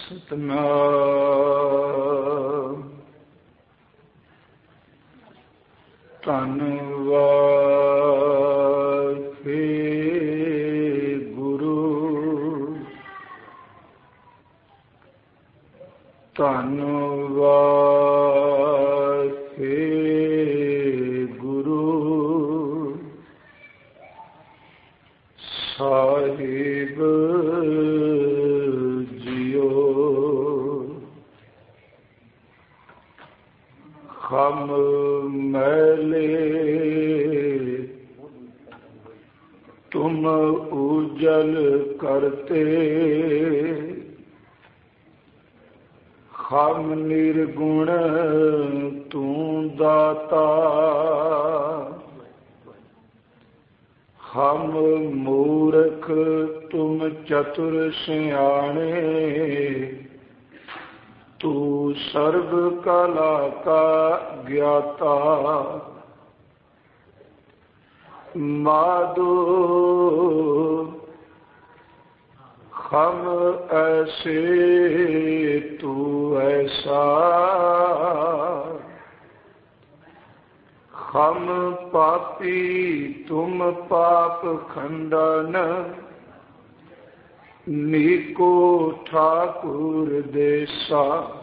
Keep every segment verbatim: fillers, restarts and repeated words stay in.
ਸਤਨਾਮ ਧੰਨਵਾਦ ਗੁਰੂ ਧੰਨਵਾਦ ਗੁਰੂ ਸਾਹਿਬ ਹਮ ਮੈਲੇ ਤੁਮ ਉਜਲ ਕਰਤੇ ਹਮ ਨਿਰਗੁਣ ਤੂੰ ਦਾਤਾ ਹਮ ਮੂਰਖ ਤੁਮ ਚਤੁਰ ਸਿਆਣੇ ਤੂ ਸਰਬ ਕਲਾ ਕਾ ਗਿਆਤਾ ਮਾਧੋ ਹਮ ਐਸੇ ਤੂ ਐਸਾ ਹਮ ਪਾਪੀ ਤੁਮ ਪਾਪ ਖੰਡਨ नीको ठाकुर देसा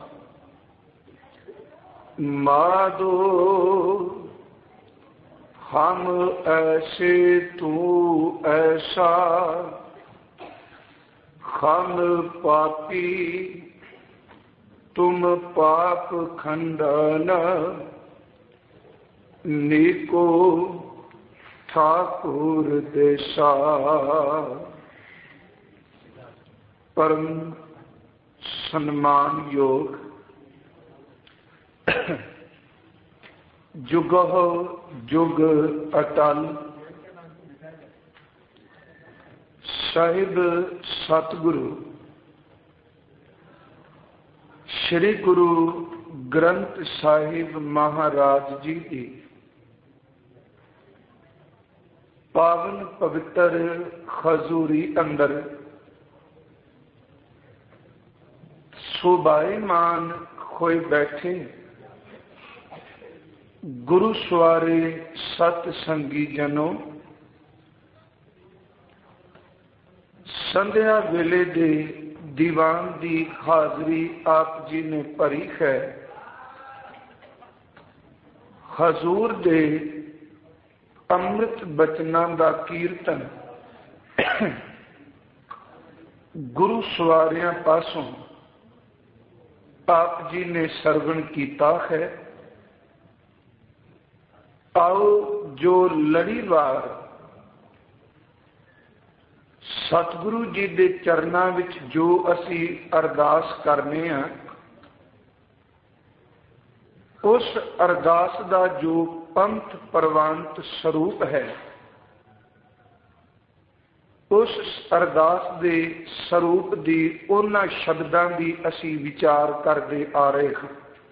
माधो हम ऐसे तू ऐसा हम पापी तुम पाप खंडन नीको ठाकुर देसा परम सम्मान योग जुगह जुग अटल साहिब सतगुरु श्री गुरु ग्रंथ साहिब महाराज जी की पावन पवित्र खजूरी अंदर शोभायमान होए बैठे गुरु सवारे सत संगी जनों संध्या वेले दे दीवान दी हाजरी आप जी ने भरी है। हजूर दे अमृत बचनां दा कीर्तन गुरु सवारियां पासों आप जी ने सरवण कीता है। आओ जो लड़ीवार सतगुरु जी दे चरनां विच जो असी अरदास करने हैं उस अरदास दा जो पंथ प्रवानत स्वरूप है उस अरदास दे स्वरूप दी उन्हां शब्दां दी असी विचार करते आ रहे हैं।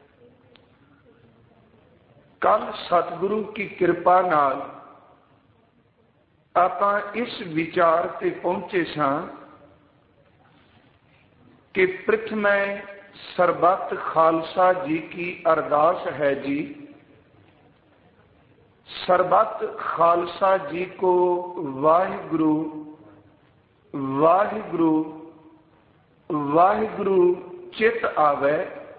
कल सतगुरु की कृपा नाल आपां इस विचार ते पहुंचे सां कि प्रथमै सरबत खालसा जी की अरदास है जी। सरबत खालसा जी को वाहिगुरु वाहिगुरु वाहिगुरु चित आवे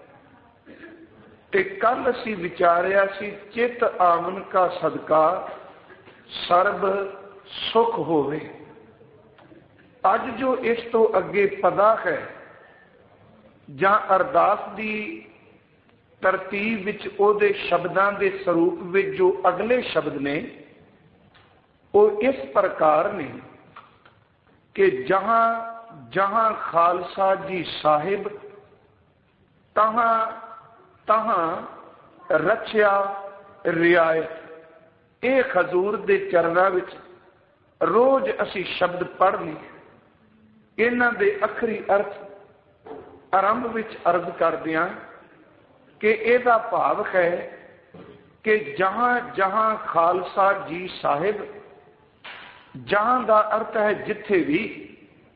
ते कल असी विचारिया सी चित आवन का सदका सर्ब सुख होवे। अज जो इस तो अगे पदा है जां अरदास दी तरतीब विच ओदे शब्दां दे स्वरूप विच जो अगले शब्द ने वो इस प्रकार ने कि जहां जहां खालसा जी साहिब तहां तहां रक्षा रियायत। ये हजूर दे चरनां विच रोज असी शब्द पढ़ने इन्हां दे अखरी अर्थ आरंभ विच अर्ज करदियां कि इहदा भाव है कि जहां जहां खालसा जी साहिब, जहां का अर्थ है जिथे भी,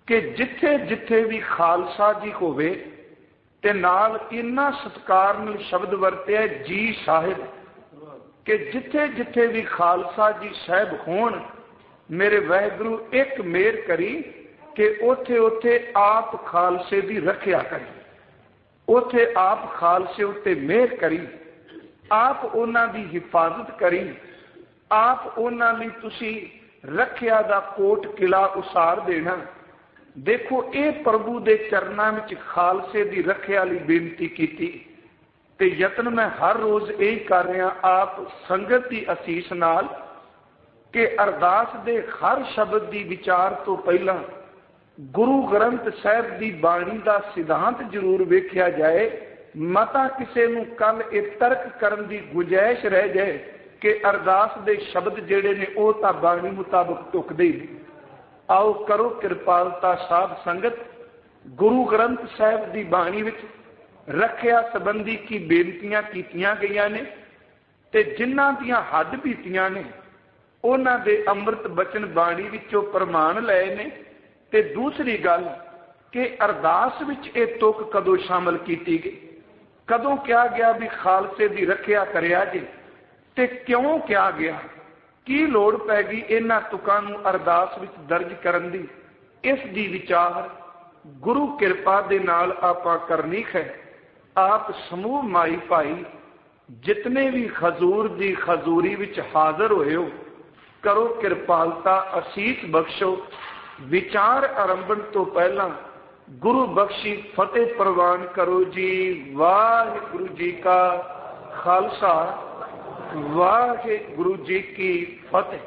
कि जिथे जिथे भी खालसा जी होवे ते नाल इन्ना सत्कार नाल शब्द वरतिया जी साहिब कि जिथे जिथे भी खालसा जी साहिब होण मेरे वाहिगुरू एक मेहर करी कि उथे उथे आप खालसे की रखिया करी, उथे आप खालसे उत्ते मेहर करी, आप उन्हां दी हिफाजत करी, आप उन्हां लई तुसी रखिया दा कोट किला उसार देना। देखो ये प्रभु दे चरनां विच खालसे दी रखिया लई बेनती कीती ते यतन मैं हर रोज यही कर रहा आप संगत की असीस नाल कि अरदास दे हर शब्द की विचार तो पहला गुरु ग्रंथ साहिब की बाणी का सिद्धांत जरूर वेख्या जाए। मता किसी नूं कल ये तर्क करन की गुंजाइश रह जाए कि अरदास दे शब्द जेड़े ने वो तां बाणी मुताबक टुकदे ही। आओ करो कृपालता साध संगत गुरु ग्रंथ साहिब की बाणी विच रखिया संबंधी की बेनतियां कीतियां गईयां ने ते जिन्हां दियां हद बीतियां ने उन्हां दे अमृत बचन बाणी विचों प्रमाण लए ने। ते दूसरी गल कि अरदास विच ये तुक कदों शामिल कीती गई, कदों क्या गया भी खालसे की रखिया करिया जी ते क्यों क्या गया, की लोड़ पै गई इन्हां तुकां नूं अरदास विच दर्ज करन दी। इस दी विचार गुरु कृपा दे नाल आपां करनी है। आप समूह माई भाई जितने भी खजूर दी खजूरी विच हाजिर होए हो करो कृपालता असीस बख्शो। विचार आरंभन तो पहला गुरु बख्शी फतेह प्रवान करो जी। वाहिगुरु जी का खालसा वाहिगुरु जी की फतेह।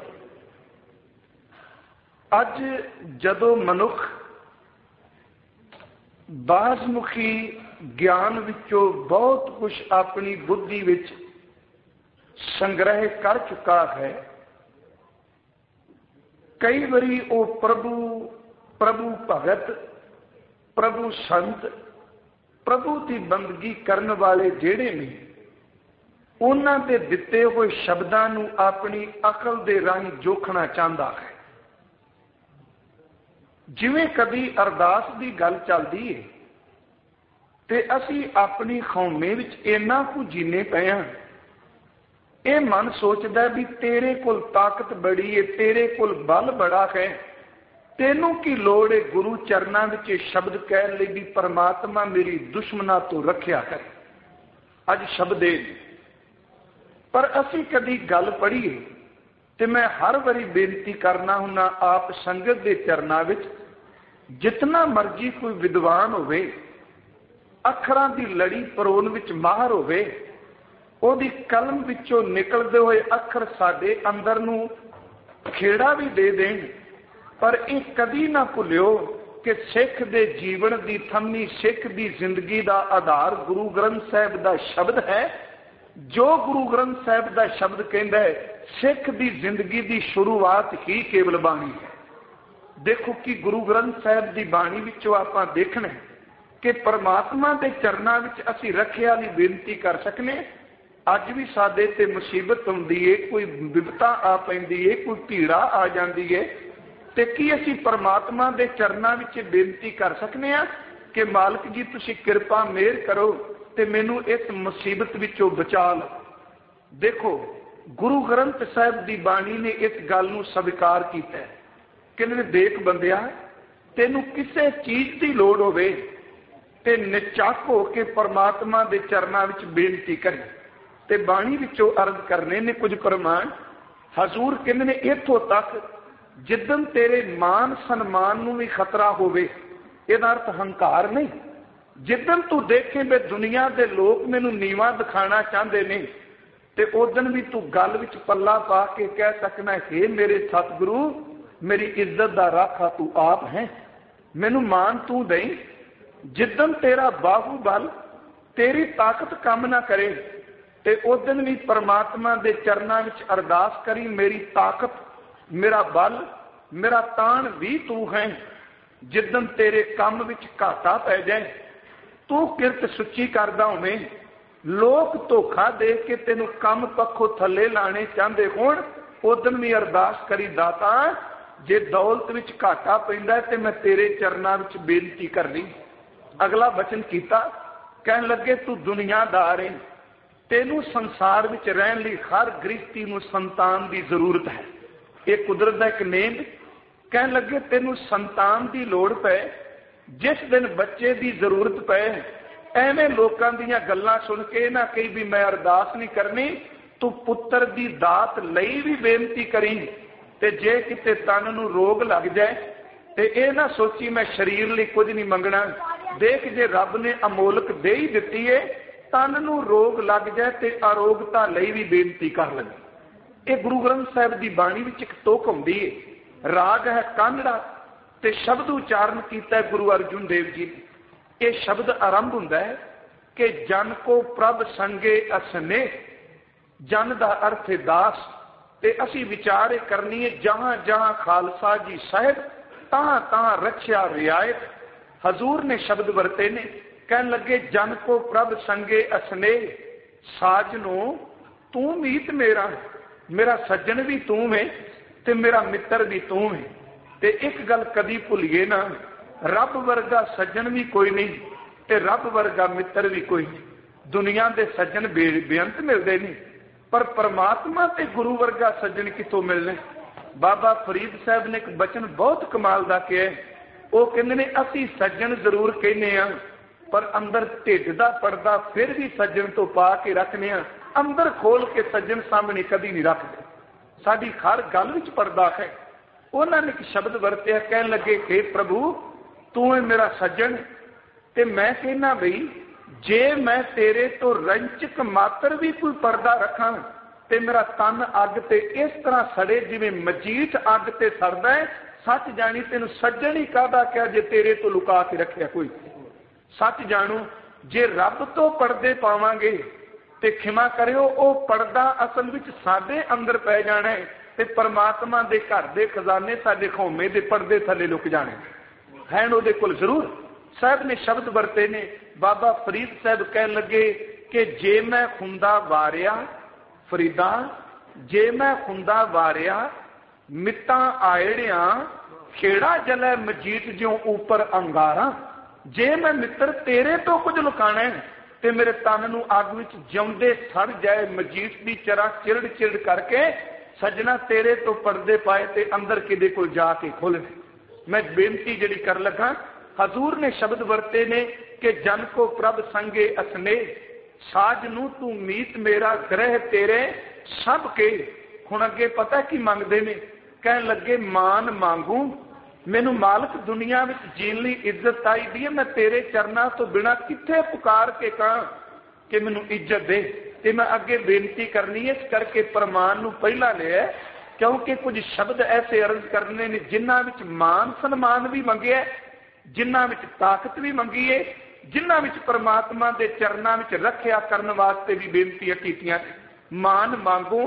अज जदों मनुख बाजमुखी ज्ञान विचों बहुत कुछ अपनी बुद्धि विच संग्रह कर चुका है, कई बारी वो प्रभु प्रभु भगत प्रभु संत प्रभु की बंदगी करने वाले जेड़े ने उन्हां दे दिते हुए शब्दां नूं अपनी अकल दे राही जोखना चाहता है। जिवें कभी अरदास की गल चलदी है ते असी अपनी खौमे विच इन्ना कु जीने पे हां, ये मन सोचता भी तेरे कोल ताकत बड़ी है, तेरे कोल बल बड़ा है, तेनों की लोड़ है गुरु चरना विच शब्द कहन लई भी परमात्मा मेरी दुश्मना तो रखिया कर। अज शब्द है पर असी कदी गल पढ़ीए ते मैं हर बारी बेनती करना हुन्ना आप संगत दे चरना विच जितना मर्जी कोई विद्वान होवे अखरां दी लड़ी परोन विच माहर होवे ओदी कलम विचों निकलदे होए अखर साडे अंदर नूं खेड़ा भी दे देण, पर यह कदी ना भुलियो कि सिख दे जीवन दी थमी सिख दी जिंदगी दा आधार गुरु ग्रंथ साहिब दा शब्द है। जो गुरु ग्रंथ साहिब दा शब्द कहंदा है सिख दी जिंदगी दी शुरुआत ही केवल बाणी है। देखो कि गुरु ग्रंथ साहिब दी बाणी विचों आपां देखना है कि परमात्मा दे चरनां विच असीं रखिया लई बेनती कर सकने। अज भी साडे ते मुसीबत आउंदी है, कोई विपता आ पैंदी है, कोई पीड़ा आ जांदी है ते की असीं परमात्मा दे चरनां विच बेनती कर सकने आ कि मालिक जी तुसीं किरपा मेहर करो ते मैनू इस मुसीबत विचों बचा लो। देखो गुरु ग्रंथ साहिब दी बाणी ने इस गल नूं स्वीकार कीता है कि देख बंदिया तेनू किसी चीज की लोड़ होवे ते निचाक हो के परमात्मा दे चरनां विच बेनती करी ते बाणी विचों अर्ज करने ने कुछ प्रमाण। हजूर कहंदे ने इत्थों तक जिदन तेरे मान सन्मान नूं भी खतरा होवे, इहदा अर्थ हंकार नहीं, जिदन तू देखे भी दुनिया के लोग मैनू नीवा दिखाना चाहते ने ते उदन भी तू गल विच पल्ला पा के कह सकना है मेरे सतगुरु मेरी इज्जत दा राखा तू आप है, मैनू मान तू दई। जिदन तेरा बाहुबल तेरी ताकत काम ना करे ते उदन भी परमात्मा दे चरनां विच अरदास करी मेरी ताकत मेरा बल मेरा तान भी तू है। जिदन तेरे काम विच घाटा पै जाए तू किरत सुची करदा होवें, लोग धोखा दे के तेनू कम पखों थले लाने चाहते होण, उदन भी अरदास करी दाता जे दौलत विच घाटा पैंदा ते मैं तेरे चरनां विच बेनती करनी। अगला वचन कीता, कहन लगे तू दुनियादार है, तेनू संसार विच रहन लई हर गृहस्थी नूं संतान की जरूरत है। ये कुदरत का एक नेम। कहन लगे तेनू संतान की लोड़ पै, जिस दिन बच्चे की जरूरत पै एवें लोकां दीयां गल्लां सुन के ना कही भी मैं अरदास नहीं करनी, तू पुत्र की दात लई भी बेनती करी। ते जे किते तन नूं रोग लग जाए ते ये ना सोची मैं शरीर लई कुछ नहीं मंगना। देख जे रब ने अमोलक दे ही दिती है, तन नूं रोग लग जाए ते अरोगता लई भी बेनती कर लगे। ये गुरु ग्रंथ साहिब की बाणी विच एक तुक आउंदी है। राग है कांगड़ा ते शब्द उचारण किया गुरु अर्जुन देव जी ने। ये शब्द आरंभ हुंदा है कि जन को प्रभ संगे असने, जन का अर्थ है दास। ते असी विचार करनी है जहां जहां खालसा जी साहिब तहां तहां रक्षा रियायत। हजूर ने शब्द वरते ने, कहन लगे जन को प्रभ संगे असने, साजनो तू मीत मेरा, मेरा सज्जन भी तू है ते मेरा मित्र भी तू है। ते एक गल कदी भुलिए ना, रब वर्गा सज्जन भी कोई नहीं ते रब वर्गा मित्र भी कोई नहीं। दुनिया के सज्जन बे बेअंत मिलते नहीं, पर परमात्मा ते गुरु वर्गा सज्जन कितों मिलने। बाबा फरीद साहब ने एक बचन बहुत कमाल का किया। वो कहते ने असी सज्जन जरूर कहने आ, पर अंदर ढिड दा पर्दा फिर भी सज्जन तो पा के रखने आ, अंदर खोल के सज्जन सामने कभी नहीं रखते। साडी हर गल विच पर्दा है। उन्होंने एक शब्द वरत्या, कहन लगे हे प्रभु तू है मेरा सज्जन, ते मैं कहना बई जे मैं तेरे तो रंचक मात्र भी कोई पर्दा रखा ते मेरा तन अग ते इस तरह सड़े जिवें मजीठ अग ते सड़दा है। सच जानी तेन सज्जन ही कहदा क्या जे तेरे तो लुका के रखिया कोई। सच जाणू जे रब तो पर्दे पावांगे ते खिमा करियो ओ पर्दा असल विच साडे अंदर पै जाना है ते परमात्मा दे घर दे खजाने साडे खौमे दे पर्दे थले लुक जाने हैं उहदे कोल जरूर। साहब ने शब्द वरते ने। बाबा फरीद साहब कहन लगे कि जे मैं खुंदा वारिया फरीदा, जे मैं खुंदा वारिया मित्ता आयड़िया, खेड़ा जलै मजीठ ज्यों ऊपर अंगारा। जे मैं मित्र तेरे तो कुछ लुकाना है ते मेरे तन नूं अग विच जिउंदे सड़ जाए मजीठ दी चरा चिरड़ चिरड़ करके सजना तेरे तो पर्दे पाए ते अंदर किदे कोल जाके खोले। मैं बेनती जिहड़ी कर लगा, हजूर ने शब्द वरते ने कि जन को प्रभ संगे असने, साजनू तू मीत मेरा ग्रह तेरे सब के। हुण अगे पता की मंगदे ने, कहन लगे मान मांगू, मैनू मालक दुनिया में जीन ली इज्जत आई दी है, मैं तेरे चरना तो बिना किथे पुकार के कहां कि मैनू इज्जत दे। ते मैं अगे बेनती करनी है, इस करके प्रमाण नू पहला लिया, क्योंकि कुछ शब्द ऐसे अर्ज करने ने जिन्हां विच मान सन्मान भी मंगिया, जिन्हां विच ताकत भी मंगी है, जिन्हां विच परमात्मा दे चरनां विच रखिया करन वास्ते भी बेनतियां कीतियां। मान मांगू,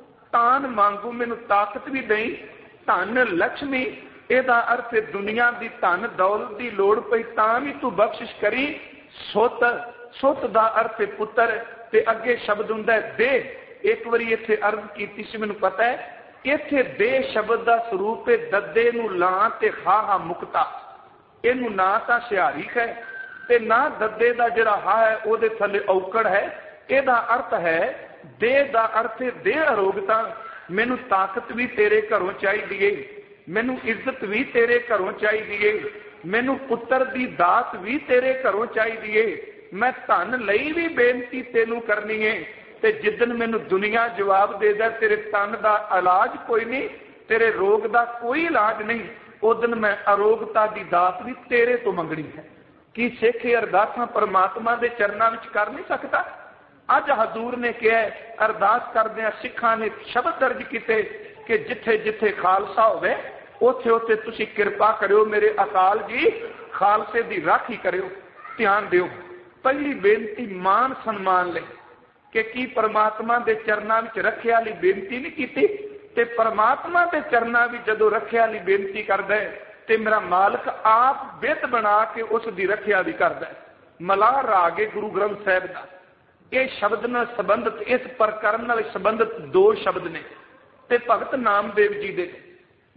तान मांगू, मैनू ताकत भी दई, धन लक्ष्मी। ਇਹਦਾ अर्थ दुनिया की धन दौलत की लोड़ पई तां भी तू बख्शिश करी। सुत, सुत का अर्थ पुत्र ते अगे शब्द हुंदा है दे। एक बारी इत्थे अर्ज कीती सी, मैनूं पता है इत्थे दे शब्द का स्वरूप है दद्दे नूं लां ते हा हा मुक्ता। इहनूं ना तां सिहारी है ते ना दद्दे का जिहड़ा हा है उहदे थल्ले औकड़ है। इहदा अर्थ है दे दा अर्थ है दे अरोगता। मैनूं ताकत भी तेरे घरों चाहिदी है, मैनू इज्जत भी तेरे घरों चाहिए, मैनू पुत्र की दात भी तेरे घरों चाहिए। मैं धन लई भी बेनती तेनू करनी है ते जिदन मैनू दुनिया जवाब दे दे तेरे तन का इलाज कोई नहीं, तेरे रोग का कोई इलाज नहीं, उदन मैं अरोगता की दात भी तेरे तो मंगनी है। कि सिख अरदासां परमात्मा के चरणों में कर नहीं सकता? अज हजूर ने कहा अरदास करदियां सिखां ने शब्द दर्ज किए कि जिथे जिथे खालसा होवे उथे उथे तुसी कृपा करियो, मेरे अकाल जी खालसे की राखी करियो, ध्यान दियो। पहली बेनती मान सन्मान ले कि की परमात्मा के चरणों में रखे वाली बेनती नहीं की, ते परमात्मा के चरणों में जदों रखे वाली बेनती करदा है ते मेरा मालक आप बित बना के उसकी रखिया भी करदा है। मलाह राग गुरु ग्रंथ साहिब का ये शब्द नाल संबंधित, इस प्रकरण नाल संबंधित दो शब्द ने ते भगत नामदेव जी दे।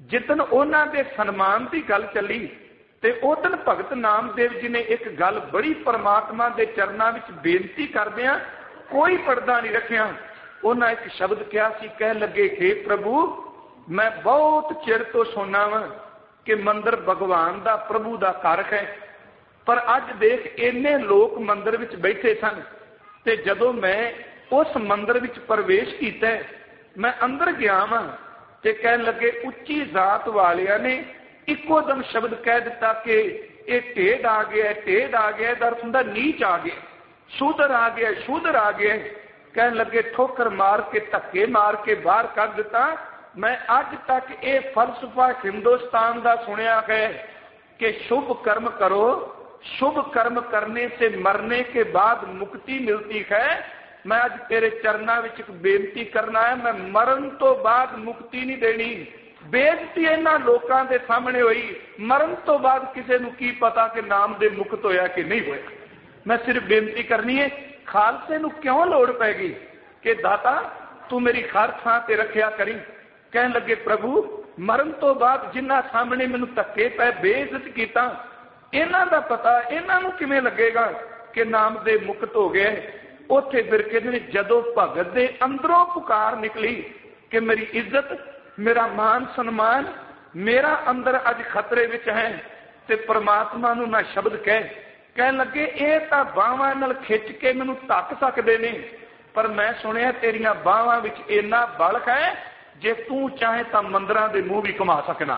जिदन उन्हां दे सन्मान की गल चली ते उदन भगत नामदेव जी ने एक गल बड़ी परमात्मा के चरणों में बेनती करदियां कोई पर्दा नहीं रखिया। उन्हें एक शब्द कहा सी, कह लगे हे प्रभु मैं बहुत चिर तो सुनना वा कि मंदिर भगवान का प्रभु का घर है, पर अज देख इन्ने लोग मंदिर विच बैठे सन ते जदों मैं उस मंदिर विच प्रवेश किया मैं अंदर गया वा ते कह लगे उच्ची जात वालिया ने इको दम शब्द कह दिता कि ये ढेड आ गया, ढेड आ गया, दर्द हुंदा नीच आ गया, शूदर आ गया, शूदर आ गया। कह लगे ठोकर मार के धक्के मार के बाहर कर दिता। मैं अज तक ये फलसफा हिंदुस्तान का सुनिया है कि शुभ कर्म करो, शुभ कर्म करने से मरने के बाद मुक्ति मिलती है। मैं अज तेरे चरणों में एक बेनती करना है, मैं मरण तो बाद मुक्ति नहीं देनी। बेनती इन्हां लोकां दे सामने हुई, मरण तो बाद किसी नूं की पता कि नाम दे मुक्त होया कि नहीं होया। मैं सिर्फ बेनती करनी है, खालसे नूं क्यों लोड़ पैगी कि दाता तू मेरी हर थां ते रखिया करी। कह लगे प्रभु मरण तो बाद जिन्हां सामने मैनूं धक्के पै बेइज्जत कीता, इन्हां दा पता इन्हां नूं किवें लगेगा कि नाम दे मुक्त हो गए। उत्थे फिर कहते जदों भगत दे अंदरों पुकार निकली कि मेरी इज्जत, मेरा मान सन्मान, मेरा अंदर अज खतरे विच है, ते परमात्मा नूं ना शब्द कह कह लगे ये तां बाहां नाल खिच के मैनूं ढक सकदे ने, पर मैं सुनिया तेरियां बाहां विच इन्ना बल है जे तू चाहे तां मंदिरां दे मूंह भी घुमा सकना।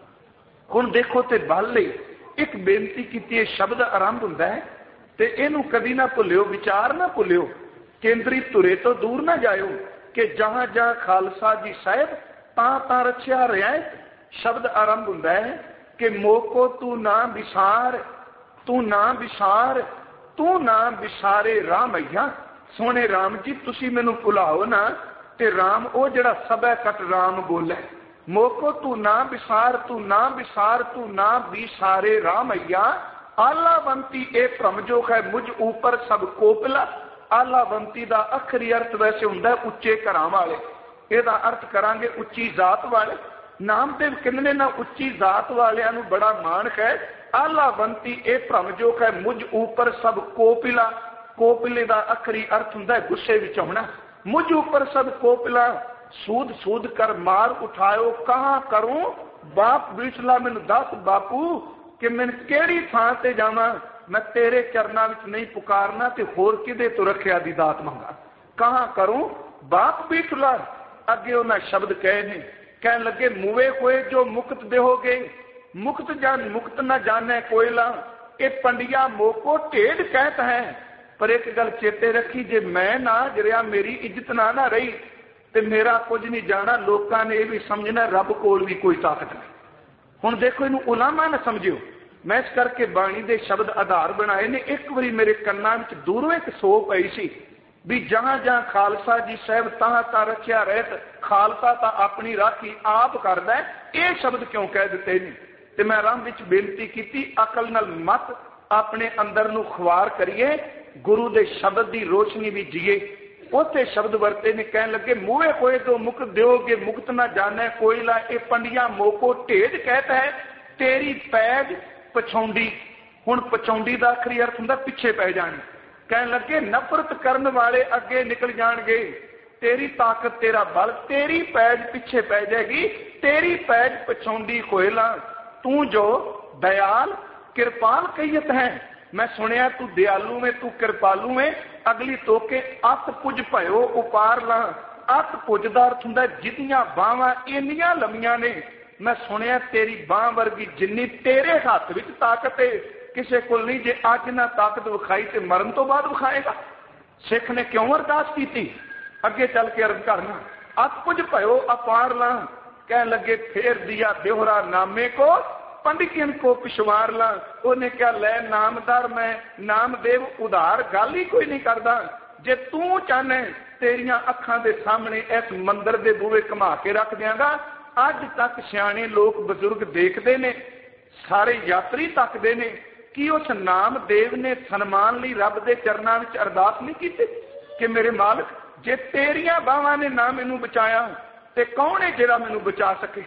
हुण देखो ते बल लई एक बेनती कीती, शब्द आरंभ हुंदा है ते इनू कदी ना भुलियो, विचार ना भुलियो, केंद्री धुरे तो दूर ना जाओ कि जहां जहां खालसा जी साहिब तां तां रचिया रियायत। शब्द आरंभ हुंदा है कि मोको तू ना विसार, तू ना विसार, तू ना विसारे रामैया। सोने राम जी तुसी मैनू भुलाओ ना, ते राम ओ जड़ा सबै कट राम बोले। मोको तू ना विसार, तू ना विसार, तू ना विसारे रामैया। आलावंती ए भ्रम जो है मुझ ऊपर सब कोपला। आलावंती का अखरी अर्थ वैसे हुंदा उच्चे घरां वाले, ਇਹਦਾ अर्थ करांगे उच्ची जात वाले। नामदेव कहने ना उच्ची जात वालियां नूं बड़ा मान है। आलावंती ए भ्रम जो है मुझ ऊपर सब कोपिला। कोपिले का अखरी अर्थ हुंदा गुस्से विच होना। मुझ ऊपर सब कोपिला, सूद सूद कर मार उठायो, कहां करूं बाप बीचला, मैनू दस बापू कि मैं केड़ी थां ते जावां। मैं तेरे चरणों में नहीं पुकारना ते होर किदे तो रखिया दी दात मंगा। कहां करूं बाप बीचला। अगे उन्हें शब्द कहे ने, कह लगे मुए हुए जो मुक्त देहोगे, मुक्त जान मुक्त न जाने कोयला। ये पंडिया मोको ढेड कहत है, पर एक गल चेते रखी, जे मैं ना जरिया मेरी इज्जत ना ना रही ते मेरा कुछ नहीं जाना। लोगों ने यह भी समझना रब कोल भी कोई ताकत नहीं। हुण देखो इनू उलामा ना समझियो। मैं इस करके बाणी दे शब्द आधार बनाए ने। एक बारी मेरे कन्नां विच दूरों एक सो पई सी भी जहां जहां खालसा जी साहब तहां तां रखिया रहत, खालसा तां अपनी राखी आप करदा है, ये शब्द क्यों कह दिते ने। ते मैं आरंभ विच बेनती कीती, अकल नाल मत अपने अंदर नूं खुआर करिए, गुरु दे शब्द दी रोशनी भी जीए। उत्थे शब्द वरते ने, कह लगे मूहे होए तो मुक्त दोगे, मुक्त ना जाने कोयला। ए पंडिया मोको ढेड कहता है, तेरी पैज पछौंडी। हुण पछौंडी दा आखरी अर्थ हुंदा पिछे पै जाणी। कह लगे नफरत करन वाले अगे निकल जाणगे, तेरी ताकत तेरा बल, तेरी पैज पिछे पै जाएगी, तेरी पैज पछौंडी कोयला। तू जो दयाल कृपाल कहियत है, मैं सुनिया तू दयालु में, तू कृपालु में। अगली तोके अत पुज भयो उपार ला। अत पुज दा अर्थ हुंदा जिदियां बावां इन्नियां लंमियां ने, मैं सुनिया तेरी बांह वर्गी जिन्नी तेरे हाथ विच ताकत है किसी को नहीं। जे अज ना ताकत विखाई तो मरण तो बाद विखाएगा। सिख ने क्यों अरदास की, अगे चल के अर्ज करना। अत पुज भयो अपार ला। कह लगे फेर दिया देहरा नामे को, पंडितियन को पिछवार ला। उन्हें क्या लै नामदार मैं नामदेव उधार गल ही कोई नहीं करता। जे तू चाहने तेरिया अखां दे सामने इस मंदिर के बूहे घुमा के रख देंगा। अज तक सियाणे लोग बजुर्ग देखते ने, सारे यात्री तकते ने कि उस नामदेव ने सन्मान ली रब के चरणों में अरदास नहीं की कि मेरे मालिक जे तेरिया बावां ने ना मैनू बचाया ते कौन है जिहड़ा मैनू बचा सके।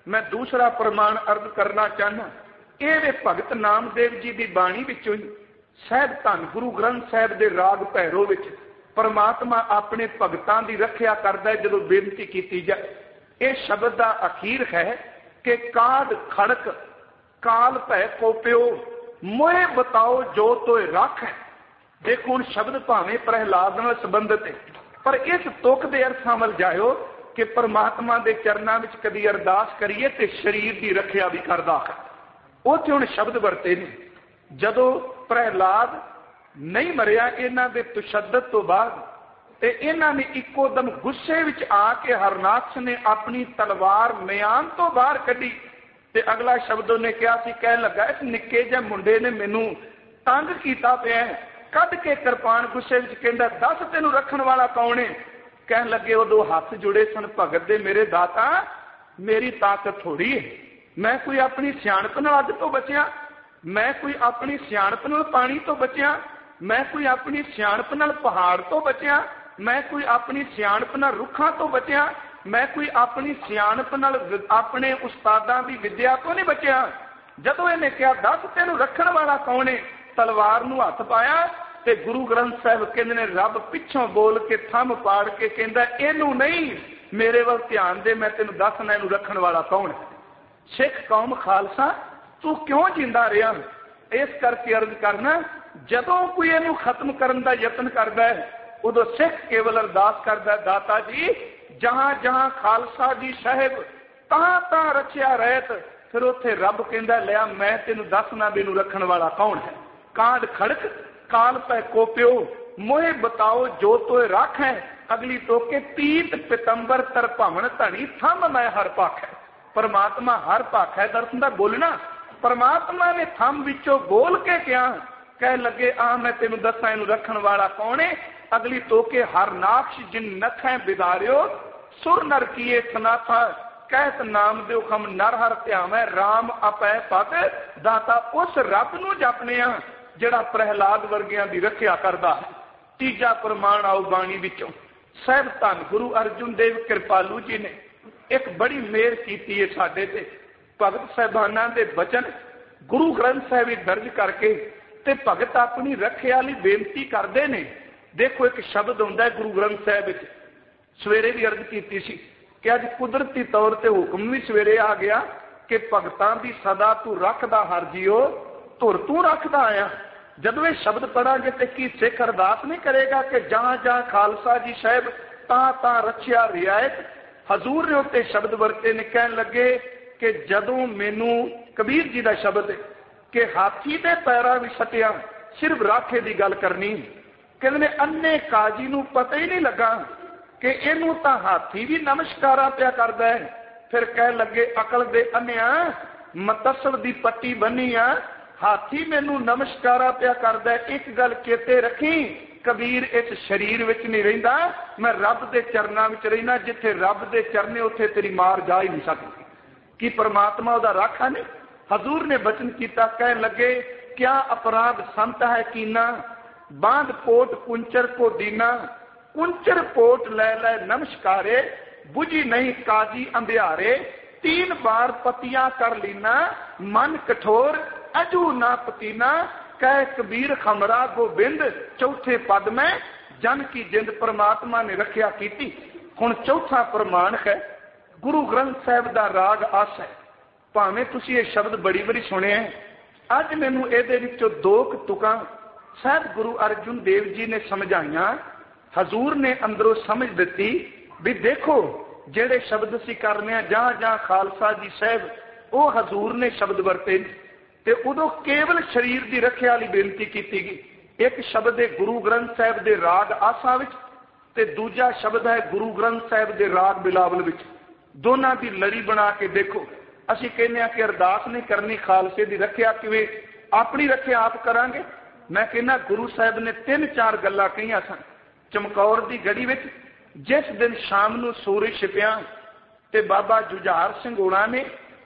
मैं दूसरा प्रमाण अर्ज करना चाहना। ये भगत नामदेव जी की बाणी विचों ही साहिब धन गुरु ग्रंथ साहिब के राग भैरो विच परमात्मा अपने भगतां की रखिया करता है। जदों बेनती की जाए ये शब्द का अखीर है कि काद खड़क काल भै कोप्यो मोहे बताओ जो तो रख है। देखो हुण शब्द भावें प्रहलाद नाल संबंधित है, पर इस तुक के अर्थां वल जाओ कि परमात्मा के चरणों में कभी अरदास करिए तो शरीर की रखिया भी करता है। उत्थे हुण शब्द वरते ने जदों प्रहलाद नहीं मरिया इन्हां दे तशद्दद तो बाद ते इन्हां ने इक्को दम गुस्से विच आके हरनाक्ष ने अपनी तलवार म्यान तो बाहर कढ़ी ते अगला शब्द उन्हें कहा सी, कह लगा इस निक्के जे मुंडे ने मैनू तंग कीता पिया कद के कृपान गुस्से विच कहंदा दस तैनू रखण वाला कौन है। कह लगे उदों हाथ जुड़े सन भगत दे मेरे दाता मेरी ताकत थोड़ी है, मैं कोई अपनी सियाणप नाल अग तो बचिया, मैं कोई अपनी सियाणप नाल पानी तो बचिया, मैं कोई अपनी सियाणप नाल पहाड़ तो बचिया, मैं कोई अपनी सियाणप नाल रुखां तो बचिया, मैं कोई अपनी सियाणप नाल अपने उस्तादां दी विद्या तो नहीं बचिया। जदों इन्हें कहा दस तैनू रखण वाला कौन है, तलवार नूं हथ पाया ते गुरु ग्रंथ साहिब कहंदे ने रब पिछों बोल के थंम पाड़ के कहंदा इनू नहीं मेरे वाल ध्यान दे, मैं तेनू दसना इनू रखण वाला कौन है। सिख कौम खालसा तू क्यों जिंदा रहा, इस करके अर्ज करना जदों कोई इनू खत्म करने का यत्न करता है उदों सिख केवल अरदास करता है, दाता जी जहां जहां खालसा जी साहिब तहां तहां रखिया रहत। फिर उत्थे रब कहंदा लिया मैं तेनू दसना भी इनू रखण वाला कौन है। कांड खड़क काल पै कोप्यो मोहे बताओ जो तो रख है। अगली तो के पीत पितंबर तर भवन धनी थम मैं हर पाख है। परमात्मा हर पाख है दर्शन का बोलना। परमात्मा ने थम विचों बोल के क्या कह लगे आ मैं तेनू दसा इनू रखण वाला कौन है। अगली तो के हर नाक्ष जिन नखै बिदारियो सुर नर किए सनाथा कहत नाम दो हम नर हर ध्यावै राम अपै पग दाता। उस रब नू जपने आ जिहड़ा प्रहलाद वर्गियां दी रखिया करदा है। तीजा प्रमाण आओ बाणी विचों साहिब धन गुरु अर्जुन देव कृपालू जी ने एक बड़ी मेहर की है साडे ते। भगत साहिबाना दे बचन गुरु ग्रंथ साहिब दर्ज करके ते भगत अपनी रखिया लई बेनती करते ने। देखो एक शब्द हुंदा है गुरु ग्रंथ साहिब विच, सवेरे भी अर्ज की सी कि अज कुदरती तौर पर हुक्म भी सवेरे आ गया कि भगतां दी सदा तू रखदा हर जियो धुर तू रखदा आया। जदों ये शब्द पढ़ांगे तो की सिख अरदास नहीं करेगा कि जहां जहां खालसा जी साहिब तां तां रखिया रियायत। हजूर ने उत्ते शब्द वरते ने कहन लगे कि जदों मैनू कबीर जी का शब्द है कि हाथी दे पैरां विच सटिया सिर्फ राखे की गल करनी। कहते अन्ने काजी नू पता ही नहीं लगा कि इनू तां हाथी भी नमस्कारा पिया करदा है। फिर कह लगे अकल दे अन्निया मतसब दी पट्टी बनी आ हाथी मैनू नमस्कारा पिया करदा है। एक गल चेते रखी कबीर इस शरीर विच नहीं रहिंदा, मैं रब दे चरनां विच रहिना। जिथे रब दे चरने उत्थे तेरी मार जा ही नहीं सकती। कि परमात्मा उहदा राखा नहीं। हजूर ने बचन किया कह लगे क्या अपराध संत है कीना बांध पोट कुंचर को दीना। कुंचर पोट लै लै नमस्कारे बुझी नहीं काजी अंधियारे। तीन बार पतियां कर लीना मन कठोर अजू ना पतीना। कह कबीर खमरा गोबिंद चौथे पद में जन की जिंद परमात्मा ने रखिया की। हुण चौथा प्रमाण है गुरु ग्रंथ साहिब का राग आस है। भावें तुसीं ये शब्द बड़ी बड़ी सुने हैं। अज मैनू इहदे विचों दो तुकां साहिब गुरु अर्जुन देव जी ने समझाइया। हजूर ने अंदरों समझ दी भी देखो जेड़े शब्द असीं करने आ जहां जहां खालसा जी साहिब वो हजूर ने शब्द वरते ते उदों केवल शरीर की रखिया वाली बेनती की गई। एक शब्द है गुरु ग्रंथ साहिब के राग आसा विच ते दूजा शब्द है गुरु ग्रंथ साहिब के राग बिलावल विच। दोनों की लड़ी बना के देखो। असीं कहने कि अरदास नहीं करनी खालसे की रखिया किवें अपनी रखिया आप करांगे। मैं कहना गुरु साहिब ने तीन चार गल्लां कहियां सन। चमकौर की गढ़ी विच जिस दिन शाम नूं सूरज छिपिया ते बाबा जुझार सिंह होना ने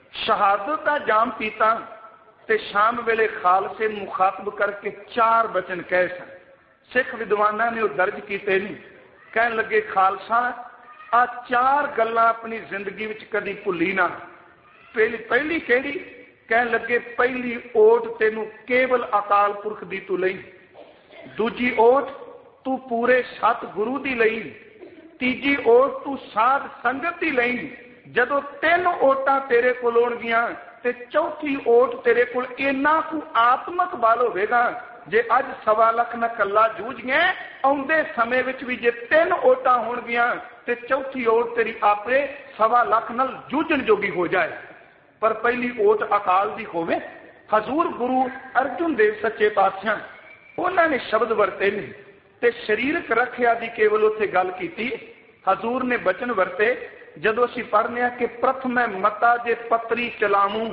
शहादत का जाम पीता ते शाम वेले खालसे मुखातब करके चार बचन कहे सन। सिख विद्वाना ने वह दर्ज किए नहीं। कहन लगे खालसा आ चार गल्लां अपनी जिंदगी विच कदी भुली ना। पहली पहली केड़ी? कह लगे पहली ओट तेनू केवल अकाल पुरख दी तू लई, दूजी ओट तू पूरे सतगुरु दी लई, तीजी ओट तू साध संगत दी लई। जदों तीन ओटां तेरे कोल होणगियां ते चौथी ओट तेरे कोल इन्ना कु आत्मक बल होवेगा। जे अज सवा लख न कला जूझ गए, आउंदे समय विच भी जे तीन ओटां होणगियां ते चौथी ओट तेरी आपे सवा लख नाल जूझण जोगी हो जाए। पर पहली ओट अकाल दी होवे। हजूर गुरु अर्जुन देव सच्चे पातशाह उन्होंने शब्द वरते ने ते शरीरक रखिया दी केवल उत्थे गल कीती। हजूर ने बचन वरते जदों असीं पढ़ने कि प्रथम मता जे पत्री चलामू,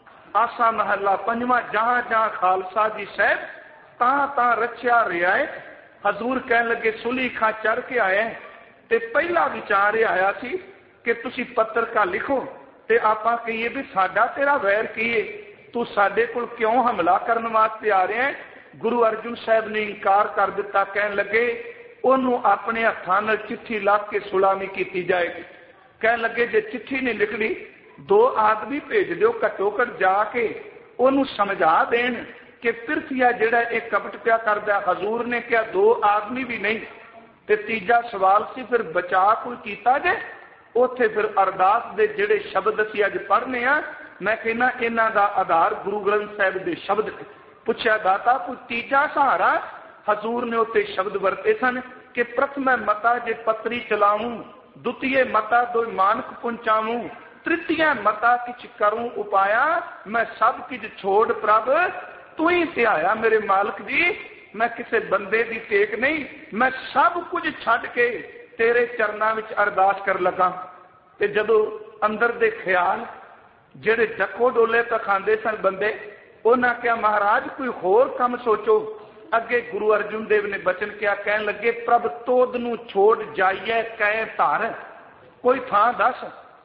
आसा महला पंजवा, जहां जहां खालसा जी साहब तां तां रचिया रियायत। हजूर कह लगे सुली खां चढ़ के आए ते पहला विचार यह आया सी कि तुसी पत्र का लिखो ते आपां कहिए भी साडा तेरा वैर की है, तू साडे कोल क्यों हमला करने वास्ते आ रहे हैं। गुरु अर्जुन साहब ने इनकार कर दिता। कह लगे ओनू अपने हत्थां नाल चिट्ठी ला के सुलामी की जाएगी। कह लगे जे चिट्ठी नहीं लिखनी, दो आदमी भेज दो घट्टो घट जाके ओनू समझा देन कि पिरथिया जिहड़ा एक कपट पिया करदा। हजूर ने कहा दो आदमी भी नहीं। ते तीजा सवाल सी फिर बचा कोई कीता जे? उत्थे फिर अरदास दे जिहड़े शब्द असीं अज पढ़ने आ, मैं कहना इन्हां दा आधार गुरु ग्रंथ साहिब दे शब्द। पुछया दाता कोई तीजा सहारा? हजूर ने उत्ते शब्द वरते सन कि प्रथम मता जे पत्री चलाऊं, द्वितीय मता दो मानक पहुंचाऊं, तृतीय मता किछ करूं उपाया, मैं सब किछ छोड़ प्रभ तू ही ध्याया। मेरे मालिक जी मैं किसी बंदे की टेक नहीं, मैं सब कुछ छड्ड के तेरे चरणों में अरदास कर लगा। ते जदों अंदर दे ख्याल जेड़े जको डोले तो खांदे सन बंदे, उन्हें क्या महाराज कोई होर काम सोचो। अगे गुरु अर्जुन देव ने बचन किया, कह लगे प्रभ तोद नू छोड़ जाइए कह धार, कोई थां दस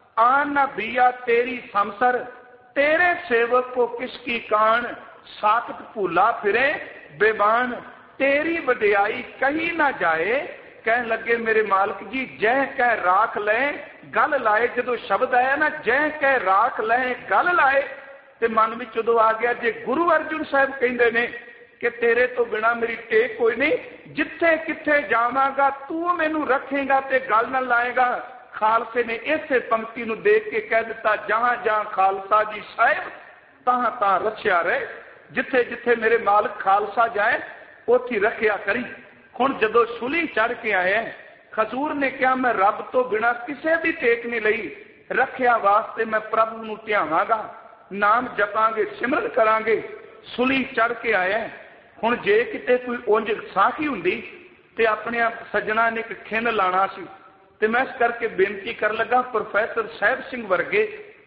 आन न बिया तेरी समसर, तेरे सेवक को किसकी कान, साकत भूला फिरे बेबान, तेरी वडियाई कही ना जाए। कह लगे मेरे मालिक जी जह कह राख ले गल लाए। जदों शब्द आया ना जह कह राख ले गल लाए, ते मन में उदों आ गया जे गुरु अर्जुन साहब कहते ने कि तेरे तो बिना मेरी टेक कोई नहीं, जिथे किथे जावांगा तू मैनू रखेगा ते गल न लाएगा। खालसे ने इसे पंक्ति नू देख के कह दिता जहां जहां खालसा जी साहब तां तां रखिया रहे। जिथे जिथे मेरे मालिक खालसा जाए उथे रखिया करी। हुण जदों सुली चढ़ के आए हजूर ने कहा मैं रब तो बिना किसी भी टेक नहीं लई, रखिया वास्ते मैं प्रभु नू ध्यावांगा, नाम जपांगे सिमरन करांगे। सुली चढ़ के आया। हुण जे किते कोई उंज साखी हुंदी ते अपने आप सज्जणा ने एक खिन लाना सी, ते मैं इस करके बेनती कर लगा प्रोफैसर साहिब सिंह वर्गे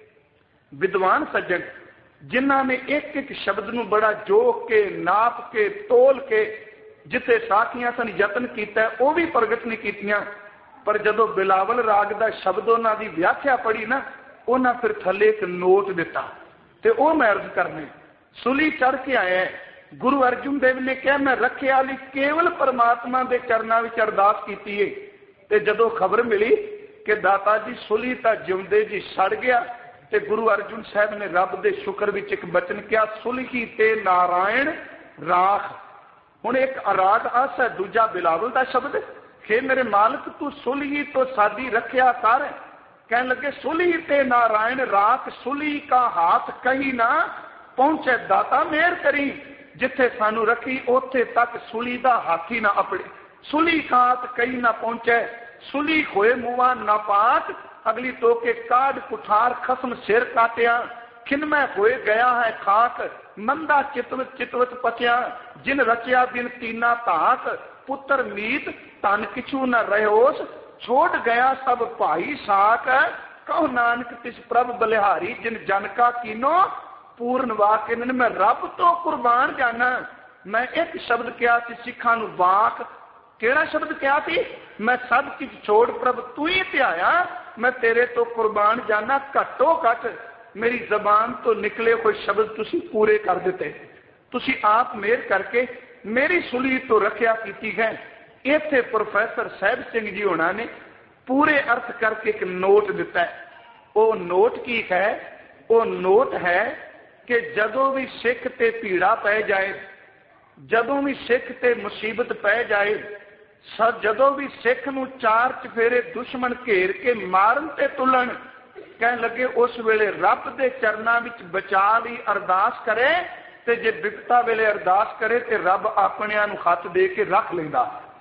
विद्वान सज्जन जिन्हां ने एक एक शब्द नू बड़ा जोक के नाप के तोल के जिथे साखियां सन यतन किया वह भी प्रगट नहीं कीतियां। पर जदों बिलावल राग का शब्द उन्हां दी व्याख्या पढ़ी ना, उन्हां फिर थले एक नोट दिता ते वह मैं अर्ज करने। सुली चढ़ के आया गुरु अर्जुन देव ने कहा मैं रखिया लई केवल परमात्मा के चरणों में अरदास की है। ते जदों खबर मिली कि दाता जी सुली तां जिउंदे जी सड़ गया, ते गुरु अर्जुन साहब ने रब दे शुक्र विच एक बचन किया सुलही ते नारायण राख। हुण एक राग आस है, दूजा बिलावल का शब्द हे मेरे मालिक तू सुलही तो साडी रखिया कर। कह लगे सुलही ते नारायण राख, सुली का हाथ कहीं ना पहुंचे दाता मेहर करी। जिथे सानू रखी उथे तक सुली का हाथ ही ना अपने, सुली का हाथ कहीं ना पहुंचे। सुली होए मुआ ना पात, अगली तो के काट कुठार खसम सिर काटिया। खिनमै होए गया है खाक, मंदा चितवत चितवत पचिया। जिन रचिया दिन तीना धाक, पुत्र मीत तन किछू न रहोस। छोड़ गया सब भाई साक, कहो नानक तिस प्रभ बलिहारी। जिन जन का कीनो पूर्ण वाक, मैं रब तो कुर्बान जाना। मैं एक शब्द क्या सिखा नू वाक, केड़ा शब्द क्या थी? मैं सब कुछ छोड़ प्रभ तू ही ध्याया, मैं तेरे तो कुर्बान जाना। घटो घट मेरी जबान तो निकले हुए शब्द तुसी पूरे कर देते। तुसी आप मेहर करके मेरी सुली तो रखिया की है। इत्थे प्रोफैसर साहिब सिंह जी होना ने पूरे अर्थ करके एक नोट दिता है। वो नोट की है वो नोट है कि जदों भी सिख ते पीड़ा पै जाए, जदों भी सिख ते मुसीबत पै जाए, जदों भी सिख नूं चार चफेरे दुश्मन घेर के मारन ते तुलन, कहन लगे उस वेले रब दे चरनां विच बचा लई अरदास करे, ते जे बिपता वेले अरदास करे ते रब अपनिआं नूं खत दे के रख लैंदा।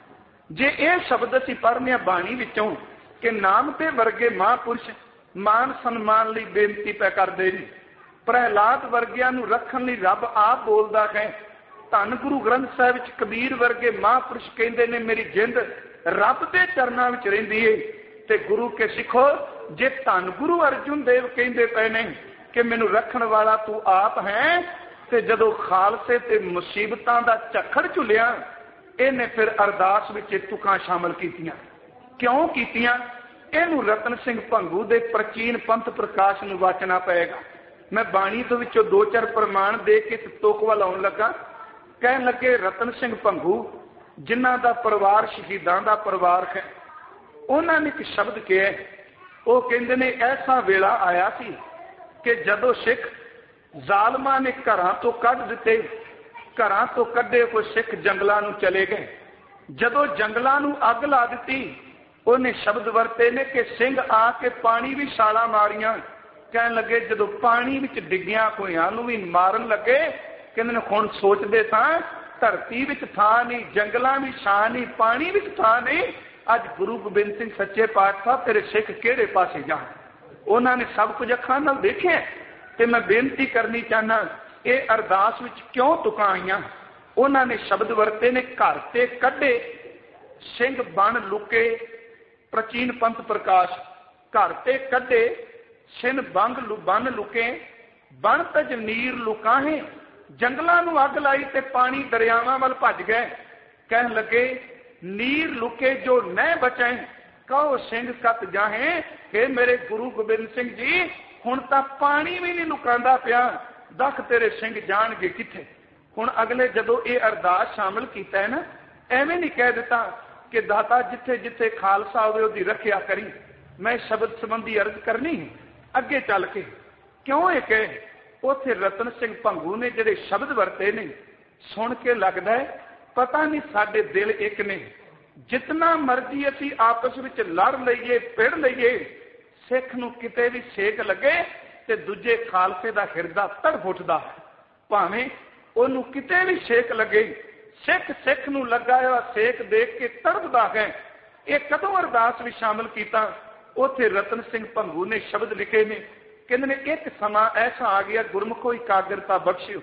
जे ये शब्द असीं पढ़ने आ बाणी विचों कि नाम ते वर्गे महापुरुष मान सन्मान लई बेनती पै करदे ने, प्रहलाद वर्गिਆਂ ਨੂੰ रखण लई रब आप बोलदा है। धन गुरु ग्रंथ साहिब विच कबीर वर्गे महापुरुष कहंदे ने मेरी जिंद रब दे चरनां विच रहिंदी है। ते गुरु के सिखो जे धन गुरु अर्जुन देव कहंदे पए ने कि मैनूं रखण वाला तू आप है, ते जदों खालसे ते मुसीबतां दा झक्खड़ झुलिया इहने फिर अरदास विच तुकां शामिल कीतियां। क्यों कीतियां? इहनूं रतन सिंह भंगू दे प्राचीन पंथ प्रकाश नूं वाचना पएगा। मैं बाणी तो विचों दो चार प्रमाण दे के तुक लाउण लगा। कहन लगे रतन सिंह भंगू जिन्हां दा परिवार शहीदां दा परिवार है, उन्हां ने एक शब्द कहा, वो कहंदे ने ऐसा वेला आया सी कि जदों सिख जालमां ने घरां तो कढ दिते, घरां तो कढे कोई सिख जंगलां नूं चले गए। जदों जंगलां नूं अग ला दिती, उन्हें शब्द वरते ने कि सिंह आके पानी भी छालां मारियां। कहन लगे जदों पानी विच डिग्गियां होइयां नूं भी मारन लगे, कहंदे ने हुण सोचदे सां धरती विच थां नहीं, जंगलां भी छां नहीं, पानी विच थां नहीं, अज गुरु गोबिंद सिंह सच्चे पातशाह तेरे सिख किहड़े पासे जाण। उन्हां ने सब कुछ अखां नाल देखिआ। ते मैं बेनती करनी चाहना, ये अरदास विच क्यों तुकां आईयां? उन्हां ने शब्द वरते ने घर ते कढे सिंह बन लुके, प्राचीन पंथ प्रकाश घर ते कढे सिंह बंग बन लुके, बन तज नीर लुकाहे, जंगलां नूं अग लाई ते पानी दरियावां वल भज गए। कहन लगे नीर लुके जो न बचे, कहो सिंह कत जाहे। हे मेरे गुरु गोबिंद सिंह जी, हुण तां पानी भी नहीं लुकांदा पिया, दख तेरे सिंह जाणगे किथे। हुण अगले जदों ये अरदास शामिल कीता है ना, एवें नहीं कह दिता कि दाता जिथे जिथे खालसा होवे उहदी रखिया करी। मैं शब्द संबंधी अर्ज करनी है अगे चल के। क्यों ये कहे? उथे रतन सिंह भंगू ने जिहड़े शब्द वरते ने सुन के लगता है पता नहीं साडे दिल एक ने। जितना मर्जी असी आपस विच लड़ लईए पिड़ लईए, सिख नूं किते भी सेक लगे ते दूजे खालसे दा हिरदा तड़फ उठदा है। भावें ओनूं किते भी सेक लगे, सिख सिख नूं लगा हुआ सेक देख के तड़फदा है। ये कदों अरदास भी शामिल किया? उथे रतन सिंह भंगू ने शब्द लिखे ने, कहंदे ने एक समा ऐसा आ गया गुरमुखो एकाग्रता बख्शियो।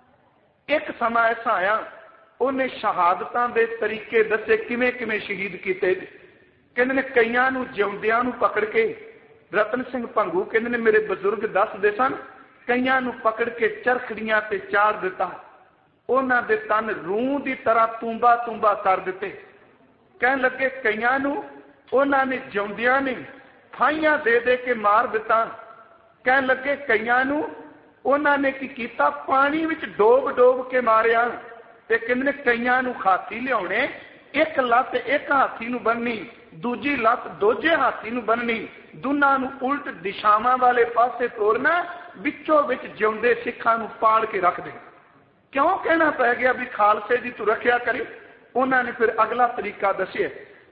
एक समा ऐसा आया उन्हें शहादतां दे तरीके दसे किवें किवें शहीद कीते। कहंदे ने कईयां नूं जिउंदियां नूं पकड़ के, रतन सिंह भंगू कहंदे ने मेरे बजुर्ग दसदे सन, कईयां नूं पकड़ के चरखड़ियां ते चाड़ दिता, उन्हां दे तन रूह दी तरह तूंबा तूंबा कर दिते। कहन लगे कईयां नूं उन्हां ने जिउंदियां ने फाइयां दे दे के मार दिता। कहन लगे कईयां नूं उन्हां ने की कीता, पानी विच डोब डोब के मारिया। ते कहंदे ने कईयां नूं हाथी लियाउणे, एक लत्त एक हाथी नूं बन्नी, दूजी लत्त दूजे हाथी नूं बन्नी, दोनां नूं उल्ट दिशावां वाले पासे तोड़ना, विचों विच जिउंदे सिखां नूं पाड़ के रख दे। क्यों कहना पै गया भी खालसे दी तू रखिया करी? उन्होंने फिर अगला तरीका दसिया,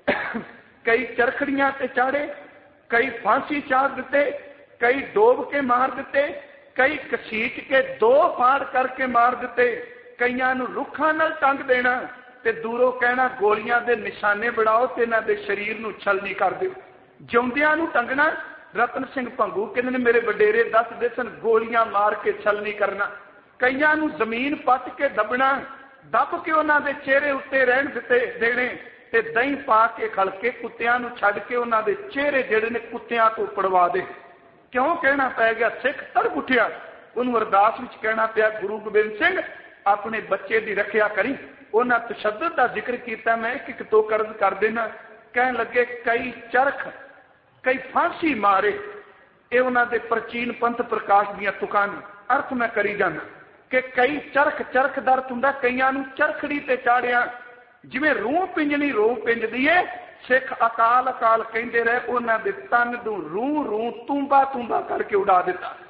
कई चरखड़ियां ते चाड़े, कई फांसी चाड़ दिते, कई डोब के मार दिते, कई घसीट के दो फाड़ करके मार दिते, कईयां नूं रुखां नाल टंग देना ते दूरों कहना गोलियां दे निशाने बनाओ ते इन्हां दे शरीर नूं छलनी कर दिओ। जिउंदियां नूं टंगना। रतन सिंह भंगू कहंदे ने मेरे वडेरे दसदे सन गोलियां मार के छलनी करना। कईयां नूं जमीन पट के दबना, दब के उन्हां दे चेहरे उत्ते रहण दिते देने ते दही पा के खलके कुत्तियां नूं छड्ड के उन्हां दे चेहरे जिहड़े ने कुत्तियां तो पड़वा दे। क्यों कहना पै गया? सिख तड़प उठिया। उन्होंने अरदास विच कहना पिया, गुरु गोबिंद सिंह अपने बच्चे की रखिया करी। उन्हां तशद्दुद का जिक्र किया, मैं एक तो कर्ज कर देना। कहन लगे कई चरख कई फांसी मारे, ये उन्हां दे प्राचीन पंथ प्रकाश दियां तुकां ने। अर्थ मैं करी जाना कि कई चरख चरख दा अर्थ हुंदा कईयां नूं चरखड़ी ते चाड़िया, जिवें रूह पिंजनी रूह पिंजदी है। सिख अकाल अकाल कहते रहे, उन्हां दे तन नूं रूह रूह तूंबा तूंबा करके उड़ा दिता।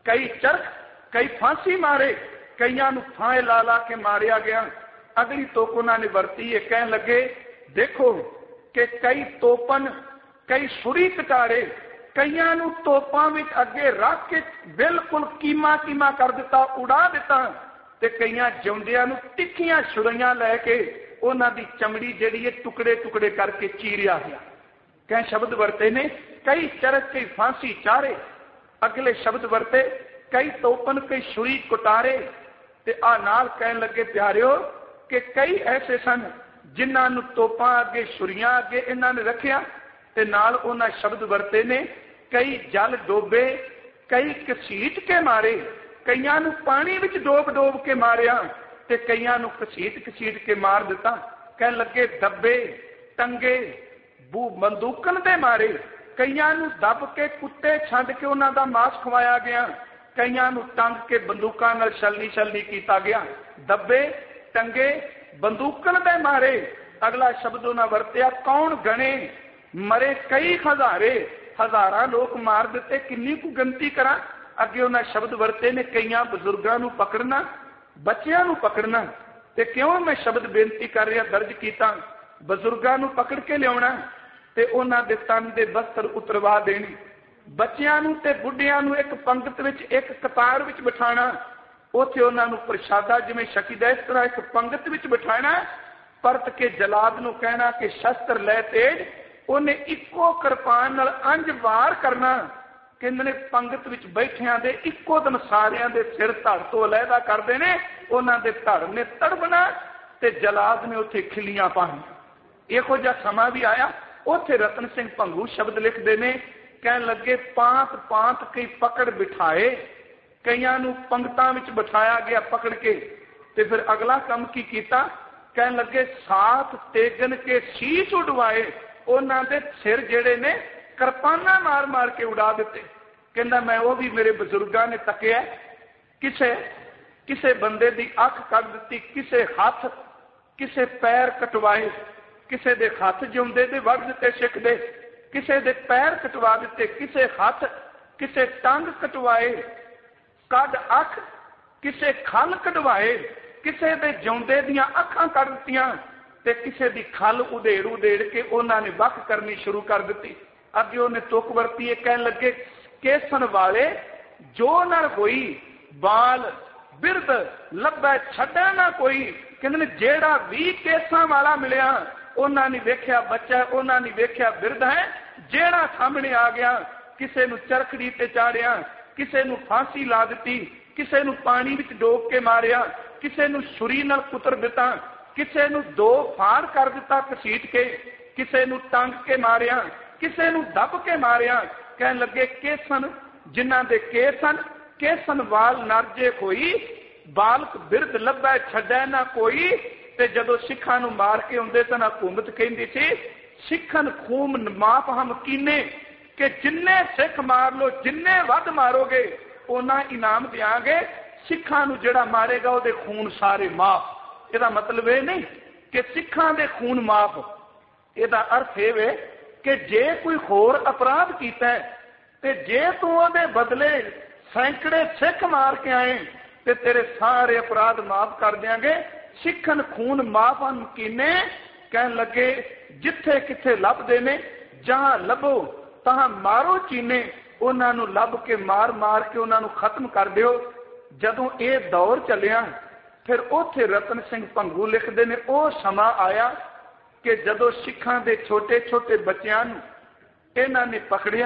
कई चरख, कई फांसी मारे, कईयां नूं फाहे ला ला के मारिया गया। अगली तोप उन्होंने वरती है, कह लगे देखो कि कई तोपन, कई छुरी कटारे, कईयां नूं तोपां विच अगे रख के बिल्कुल कीमा कीमा कर दिता, उड़ा दिता, ते कईयां जिउंदियां नूं तिखियां छुरियां लैके उन्हां दी चमड़ी जिहड़ी है टुकड़े टुकड़े करके चीरिया गया। कई शब्द वरते ने, कई चरख, कई फांसी चारे। अगले शब्द वरते कई तोपन, कई छुरी कुटारे। ते आ नाल कहन लगे प्यारिओ कि कई ऐसे सन जिन्हां नूं तोपां अगे, छुरियां अगे इन्हां ने रखिया, ते नाल उन्हां शब्द वरते ने कई जल डोबे, कई घसीट के मारे, कईयां नूं पानी विच डोब डोब के मारिया, ते कईयां नूं घसीट घसीट के मार दिता। कहन लगे दबे, टंगे, बू बंदूकन दे मारे, कईयां नूं दब के कुत्ते छड्ड के उन्हां दा मांस खवाया गया, कईयां नूं टंग के बंदूकां नाल छलनी छलनी कीता गया। दबे, टंगे, बंदूकन दे मारे। अगला शब्द उन्हां वरतिया कौन गणे, मरे कई हजारे, हजारां लोग मार दिते, किन्नी कु गिनती करा। अगे उन्हां शब्द वरते ने कईयां बजुर्गां नूं पकड़ना, बच्चियां नूं पकड़ना। ते क्यों मैं शब्द बेनती कर रहा दर्ज कीता, बजुर्गां नूं पकड़ के लियाउणा ते उन्हां दे तन दे वस्त्र उतरवा देने, बच्चियां नूं ते बुढ़ियां नूं एक पंगत विच, एक कतार विच बिठाना, उत्थे उन्हां नूं प्रशादा जिवें छकीदा इस तरह एक पंगत विच बिठाना। परत के जलाद नूं कहना कि शस्त्र लै तेज, उन्हें इक्को किरपान नाल अंज वार करना। कहंदे ने पंगत विच बैठियां दे इक्को दम सारियां दे सिर धड़ तो अलहदा करदे ने, उन्हां दे धड़ ने तड़बना ते जलाद ने उत्थे खिलियां पाणियां। इहो जिहा समा भी आया। उत्थे रतन सिंह भंगू शब्द लिखदे ने, कहन लगे पांत पांत कई पकड़ बिठाए, कईयां नूं पंगतां विच बिठाया गया पकड़ के। ते फिर अगला काम की कीता, कहन लगे साथ तेगन के शीश उड़वाए, उन्हां दे सिर जिहड़े ने किरपाना मार मार के उड़ा दिते। कहंदा मैं वो भी मेरे बजुर्गां ने तकिया, किसे किसे बंदे दी अख कट दिती, किसे हाथ, किसे पैर कटवाए, किसे दे हाथ जिउंदे दे वड़ दिते सिख दे, किसे दे पैर कटवा दिते, किसे हाथ, किसे टंग कटवाए, कद अख, किसे खल कटवाए, किसे दे जिउंदे दियां अखां कट दित्तियां, ते किसे दी खल उधेड़ उधेड़ के उन्हां ने वख करनी शुरू कर दित्ती। अगे उन्हें तुक वरती है, कहन लगे केसन वाले जो नर होई, बाल बिरद लब्बे छड्डा ना कोई। कहंदे जेड़ा भी केसां वाला मिलिया, उन्हां ने वेख्या बच्चा, उन्हां ने वेख्या बिरद है, जेड़ा सामने आ गया, किसे नूं चरखड़ी ते चाड़िया, किसे नूं फांसी ला दिती, किसे नूं पानी विच डोब के मारिया, किसे नूं छुरी नाल कुतर दिता, किसे नूं दो फाड़ कर दिता घसीट के, किसे नूं टंग के मारिया, किसे नूं दब के मारिया। कहन लगे केसन जिन्हां दे केसन, केसन वाल नरजे कोई, बालक बिरद लब्बे छड्डे ना कोई। ते जदों सिखां नूं मार के आउंदे तां हुकूमत कहंदी सी सिखन खूम माफ हम कीने, कि जिन्ने सिख मार लो, जिन्ने वध मारोगे उन्ना इनाम देंगे, सिखां नूं जिहड़ा मारेगा उहदे खून सारे माफ। इहदा मतलब ये नहीं कि सिखां दे खून माफ, इहदा अर्थ ये वे कि जे कोई होर अपराध कीता है ते जे तू उहदे बदले सैकड़े सिख मार के आए ते तेरे सारे अपराध माफ कर देंगे। सिखन खून माफ हम कीने। कहन लगे जिथे किथे लभदे ने, जहां लभो तहां मारो चीने, उन्हां नूं लभ के मार मार के उन्हां नूं खत्म कर दिओ। जदों ये दौर चलिया फिर उत्थे रतन सिंह भंगू लिखदे ने, वो समा आया कि जदों सिखां दे छोटे छोटे बच्चियां नूं इन्हां ने पकड़िया,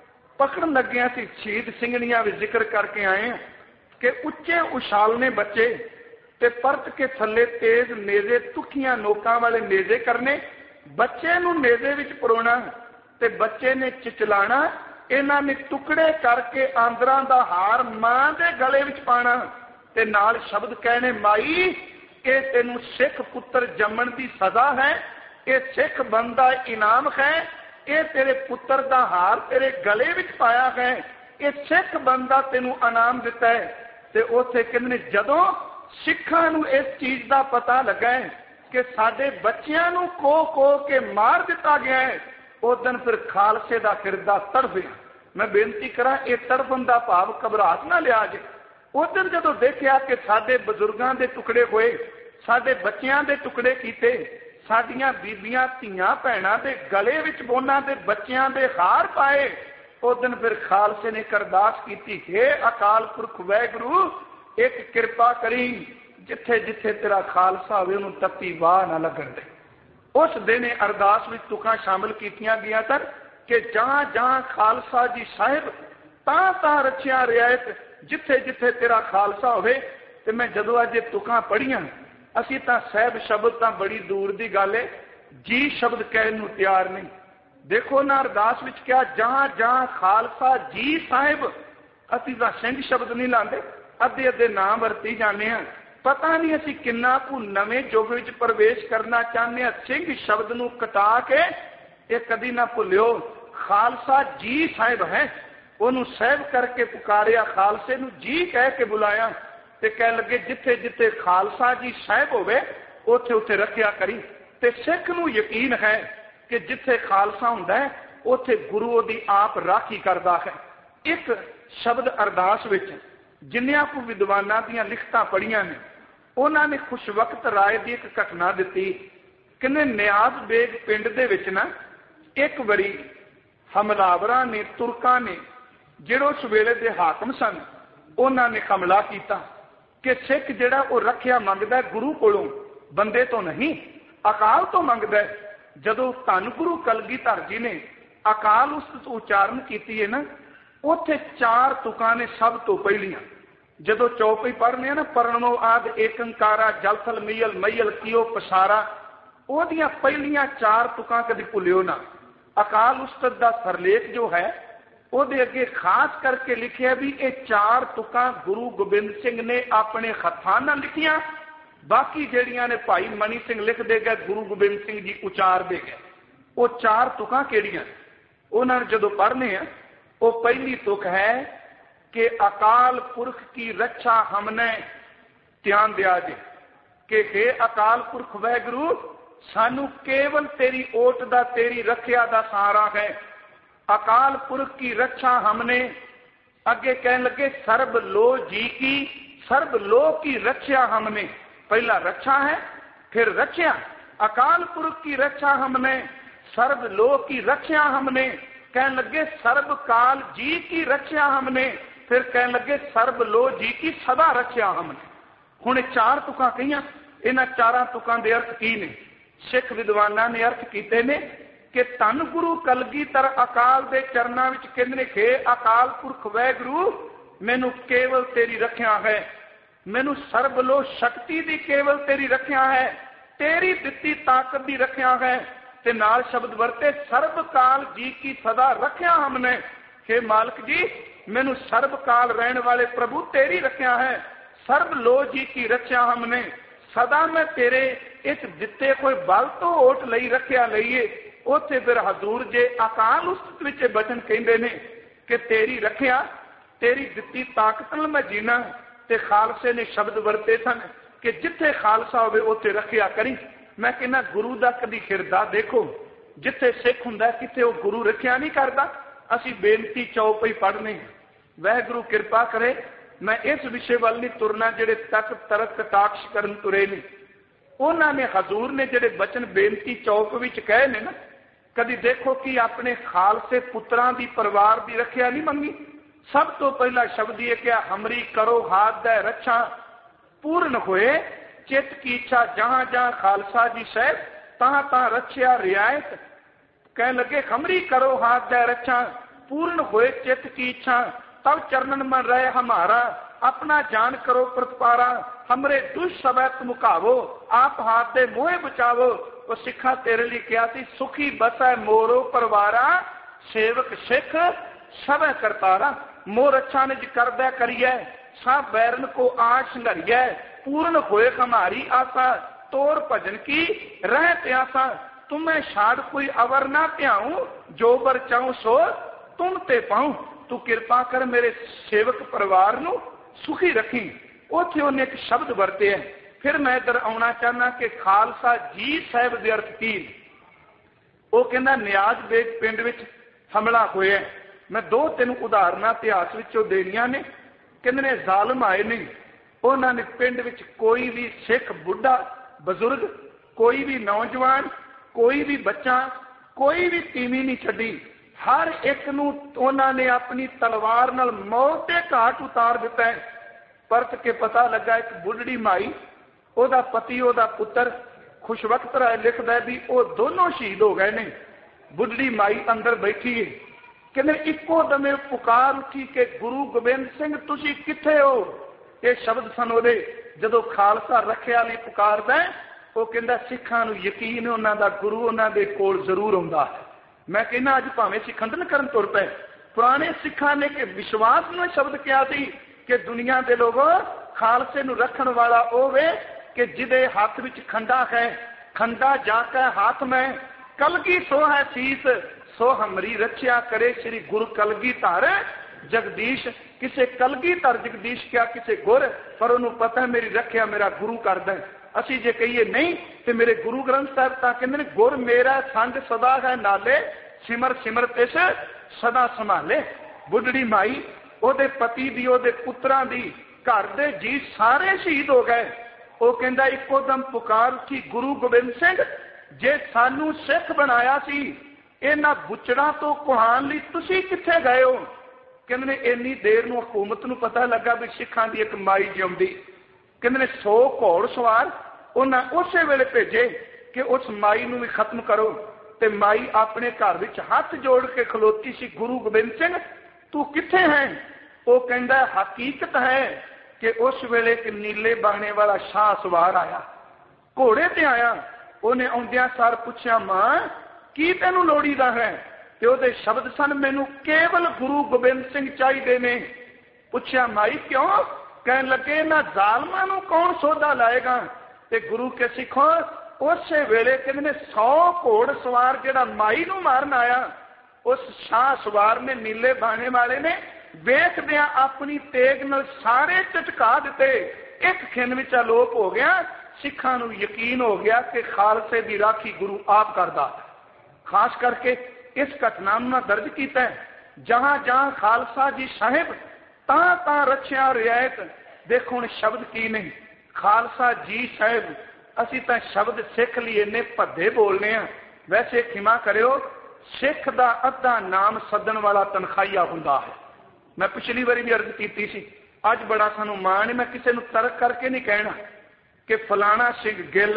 पकड़न लगिया सी शहीद सिंघणियां भी जिक्र करके आए कि उच्चे उछालने बच्चे ते परत के थले तेज नेजे, तुखियां नोकां वाले नेजे करने, बच्चे नूं नेजे विच परोना ते बच्चे ने चिचलाना। इन्हां ने टुकड़े करके आंदरां दा हार मां दे गले विच पाना ते नाल शब्द कहने, माई ये तेनू सिख पुत्र जम्मण दी सजा है, ये सिख बनदा इनाम है, ये तेरे पुत्र दा हार तेरे गले विच पाया है, ये सिख बनदा तेनू इनाम दिता है। ते उत्थे कहंदे जदों सिखां नूं इस चीज दा पता लगा है कि साडे बच्चियां नूं को को के मार दिता गया है, उस दिन फिर खालसे दा फिरदा तड़फिया। मैं बेनती करा ये तड़फन का भाव घबराहट ना लिया जे। उस दिन जदों देखिया कि साडे बजुर्गों के टुकड़े होए, साडे बच्चों के टुकड़े कीते, साडियां बीबियां धीआं भैणां दे गले विच बोनां दे बच्चों के हार पाए, उस दिन फिर खालसे ने एक अरदास की, हे अकाल पुरख वाहिगुरू एक कृपा करी, जिथे जिथे तेरा खालसा होवे उन्होंने तत्ती वाह ना लगन दे। उस दिन अरदास में तुकां शामिल कीतियां गईयां सन कि जहां जहां खालसा जी साहिब तां तां रचिया रियायत, जिथे जिथे तेरा खालसा होवे। ते मैं जदों अज तुकां पढ़ियां, असीं तां साहिब शब्द तां बड़ी दूर दी गल है, जी शब्द कहण नूं तैयार नहीं। देखो ना अरदास विच क्या, जहां जहां खालसा जी साहिब, असीं तां सिंह शब्द नहीं लांदे, अद्धे अद्धे नाम वरती जाने हैं। पता नहीं असी किन्ना को नवे युग विच प्रवेश करना चाहते हैं। सिंह शब्द नूं कटा के ये कदी ना भुलियो, खालसा जी साहिब है, उन्होंने साहिब करके पुकारिया, खालसे नूं जी कह के बुलाया, ते कह लगे जिथे जिथे खालसा जी साहिब होवे उथे उथे रखिया करी। ते सिख नूं यकीन है कि जिथे खालसा हुंदा है उथे गुरु दी आप राखी करदा है। एक शब्द अरदास विच जिन्नियां को विद्वानां दीयां लिखतां पढ़ियां ने, उन्होंने खुश वक्त राय की एक घटना दी कि नियाज बेग पिंड दे विच ना एक बड़ी हमलावरां ने, तुरकां ने, जिहड़े उस वेले दे हाकम सन, उन्होंने हमला किया कि सिख जिहड़ा वो रखिया मंगदा गुरु कोलों, बंदे तो नहीं अकाल तो मंगदा। जदों धन गुरु कलगीधर जी ने अकाल उस उच्चारण की है ना, उथे चार तुकां ने सब तो पहलियां, जदों चौपई पढ़ने ना, परणो आद एकंकारा जलथल मियल मयल कियो पसारा, ओदियां पहलियां चार तुकां कदी भुलियो ना। अकाल उस्ताद दा सरलेख जो है ਉਹਦੇ ਅੱਗੇ खास करके लिखिया भी ये चार तुकां गुरु गोबिंद सिंह ने अपने हत्थां नाल लिखियां, बाकी ਜਿਹੜੀਆਂ ने भाई मनी सिंह लिख दे गए, गुरु गोबिंद सिंह जी उचार दे गए। वो चार तुकां ਕਿਹੜੀਆਂ उन्होंने जदों पढ़ने हैं, वो पहली तुक है कि अकाल पुरख की रक्षा हमने ध्यान दिया जे कि हे अकाल पुरख वाहिगुरू सानू केवल तेरी ओट दा, तेरी रखिया दा सहारा है। अकाल पुरख की रक्षा हमने, अगे कहने लगे सर्ब लो जी की, सर्ब लो की रक्षा हमने, पहला रक्षा है फिर रक्षा। अकाल पुरख की रक्षा हमने, सर्ब लो की रक्षा हमने, कहने लगे सर्ब काल जी की रक्षा हमने, फिर कहने लगे सर्ब लो जी की सदा रक्षा हमने। हुण चार तुकां कहियां, इन्हां चारां तुकां दे अर्थ की ने? सिख विद्वानां ने अर्थ कीते ने कि धन गुरु कलगीधर अकाल दे चरनां विच कहंदे ने कि अकाल पुरख वाहिगुरू मैनू केवल तेरी रखिया है, मैनू सर्ब लो शक्ति दी केवल तेरी रखिया है, तेरी दित्ती ताकत दी रखिया है। ते नाल शब्द वरते सर्ब काल जी की सदा रखिया हमने, हे मालिक जी मैनू सर्ब काल रहने वाले प्रभु तेरी रखिया है, सर्ब लो जी की रक्षा हमने, सदा मैं तेरे इस दिते कोई बल तो ओट लई रखिया लईए। उथे फिर हजूर जे अकाल उस विच बचन कहंदे ने कि तेरी रखिया, तेरी दित्ती ताकत नाल मैं जीना। ते खालसे ने शब्द वरते सन कि जिथे खालसा होवे उथे रखिया करी। मैं कहना गुरु दा कदी हिरदा देखो, जिथे सिख हुंदा किथे वो गुरु रखिया नहीं करदा। असी बेनती चौपई पढ़ने, वाहिगुरू कृपा करे मैं इस विषय वाल नहीं तुरना, जिहड़े तक तरक कटाक्ष करन तुरे ने उन्होंने हजूर ने जिहड़े बचन बेनती चौक विच कहे ने ना, कदी देखो कि अपने खालसे पुत्रां दी परिवार दी रखिया नहीं मंगी। सब तो पहला शब्द ये क्या, हमरी करो हाथ दै रक्षा, पूर्ण होए चित की इच्छा, जहां जहां खालसा जी साहब तहां तहां रक्षा रियायत। कह लगे हमरी करो हाथ दै रक्षा, पूर्ण होए चित की इच्छा, तब चरणन में रहे हमारा, अपना जान करो प्रतिपारा, हमरे दुष्सवैत मुकावो, आप हाथ दे मोहे बचावो। वो सिखा तेरे लिए क्या थी, सुखी बसै मोरो परवारा, सेवक सिख सब करतारा। मोर अच्छा निज करदा करिए, सब बैरन को आश संघरिए, पूर्ण होए हमारी आशा, तोर भजन की रह प्यासा। तुम्हें छाड़ कोई अवर ना त्याऊं, जो बर चाहूं सो तुम ते पाऊं। तू कृपा कर मेरे सेवक परिवार नू सुखी रखी। उथे उन्हें एक शब्द वरते है। फिर मैं इधर आना चाहना कि खालसा जी साहब दे अर्थ की। वो कहना नियाज बेग पिंड विच हमला होया, मैं दो तीन उदाहरण इतिहास विचों देनियां ने। कहंदे ने जालम आए ने, उन्होंने पिंड विच कोई भी सिख बुढ़ा बजुर्ग, कोई भी नौजवान, कोई भी बच्चा, कोई भी तीवी नहीं छड्डी। हर एक नूं उन्होंने अपनी तलवार नाल मौत दे घाट उतार दिता है। परत के पता लगा एक बुढ़ड़ी माई, ओदा पति, ओदा पुत्र खुशवक्त राय लिखदा भी वो दोनों शहीद हो गए ने। बुढ़ड़ी माई अंदर बैठी है। कहते इको दमे पुकार उठी कि गुरु गोबिंद सिंह तुसी किथे हो। ये शब्द सन ओदे जदों खालसा रखिया लई पुकारदा है। वो कहंदा सिखां नूं यकीन है उन्हां दा गुरु उन्हां दे कोल जरूर आउंदा है। मैं कहना अज भावें सिख खंडन करन तुर पए, पुराने सिखां ने कि विश्वास नूं शब्द किया सी कि दुनिया दे लोगों खालसे नूं रखण वाला होवे कि जिदे हाथ विच खंडा है, खंडा जाके हाथ में, कलगी सो है शीस, सो हमरी रक्षा करे श्री गुरु कलगी धर जगदीश। किसे कलगी धर जगदीश क्या किसे गुर, पर उन्होंने पता है मेरी रक्षा मेरा गुरु करदा है। असी जे कहिए नहीं तो मेरे गुरु ग्रंथ साहब तां कहंदे ने गुर मेरा संग सदा है नाले, सिमर सिमर तिस सदा संभाले। बुढ़ड़ी माई, ओदे पति दी, ओदे पुत्रां दी, घर दे जी सारे शहीद हो गए। वो कहंदा इको दम पुकार उठी गुरु गोबिंद सिंह जे सानू सिख बनाया सी, इन्हां बुचड़ा तो कुहान लई तुसी किथे गए हो। कहंदे ने इन्नी देर नूं हुकूमत नूं पता लगा भी सिखां दी एक माई जिउंदी। कहंदे ने सौ घोड़ सवार उन्हां उसे वेले भेजे कि उस माई नूं भी खत्म करो। ते माई अपने घर विच हाथ जोड़ के खलोती सी, गुरु गोबिंद सिंह तू किथे है। वो कहंदा हकीकत है कि उस वेले एक नीले बाणे वाला शाह सवार आया, घोड़े ते आया। उन्हें आउंदियां सार पुछया मां की तैनूं लोड़ीदा है। ते ओहदे शब्द सन मैनूं केवल गुरु गोबिंद सिंह चाहिए ने। पुछया माई क्यों। कहन लगे इन्हां जालमां नूं कौन सौदा लाएगा। ते गुरु के सिखो उस वेले कहंदे ने सौ घोड़ सवार जिहड़ा माई नूं मारन आया, उस शाह सवार ने नीले बाणे वाले ने वेखदियां अपनी तेग नाल सारे झटका दिते। एक खिन विच आलोप हो गया। सिखां नूं यकीन हो गया कि खालसे दी राखी गुरु आप करदा। खास करके इस घटना में दर्ज किया है जहां जहां खालसा जी साहिब तां तां रखिया रियायत। देखो हुण शब्द की नहीं, खालसा जी साहिब असी तां शब्द सिख लिए ने भद्दे बोलने हैं। वैसे खिमा करियो, सिख दा अद्धा नाम सदन वाला तनखाइया हुंदा है। मैं पिछली बारी भी अर्ज की सी, अज बड़ा सानू माण है। मैं किसी नूं तर्क करके नहीं कहना कि फलाना सिंह गिल,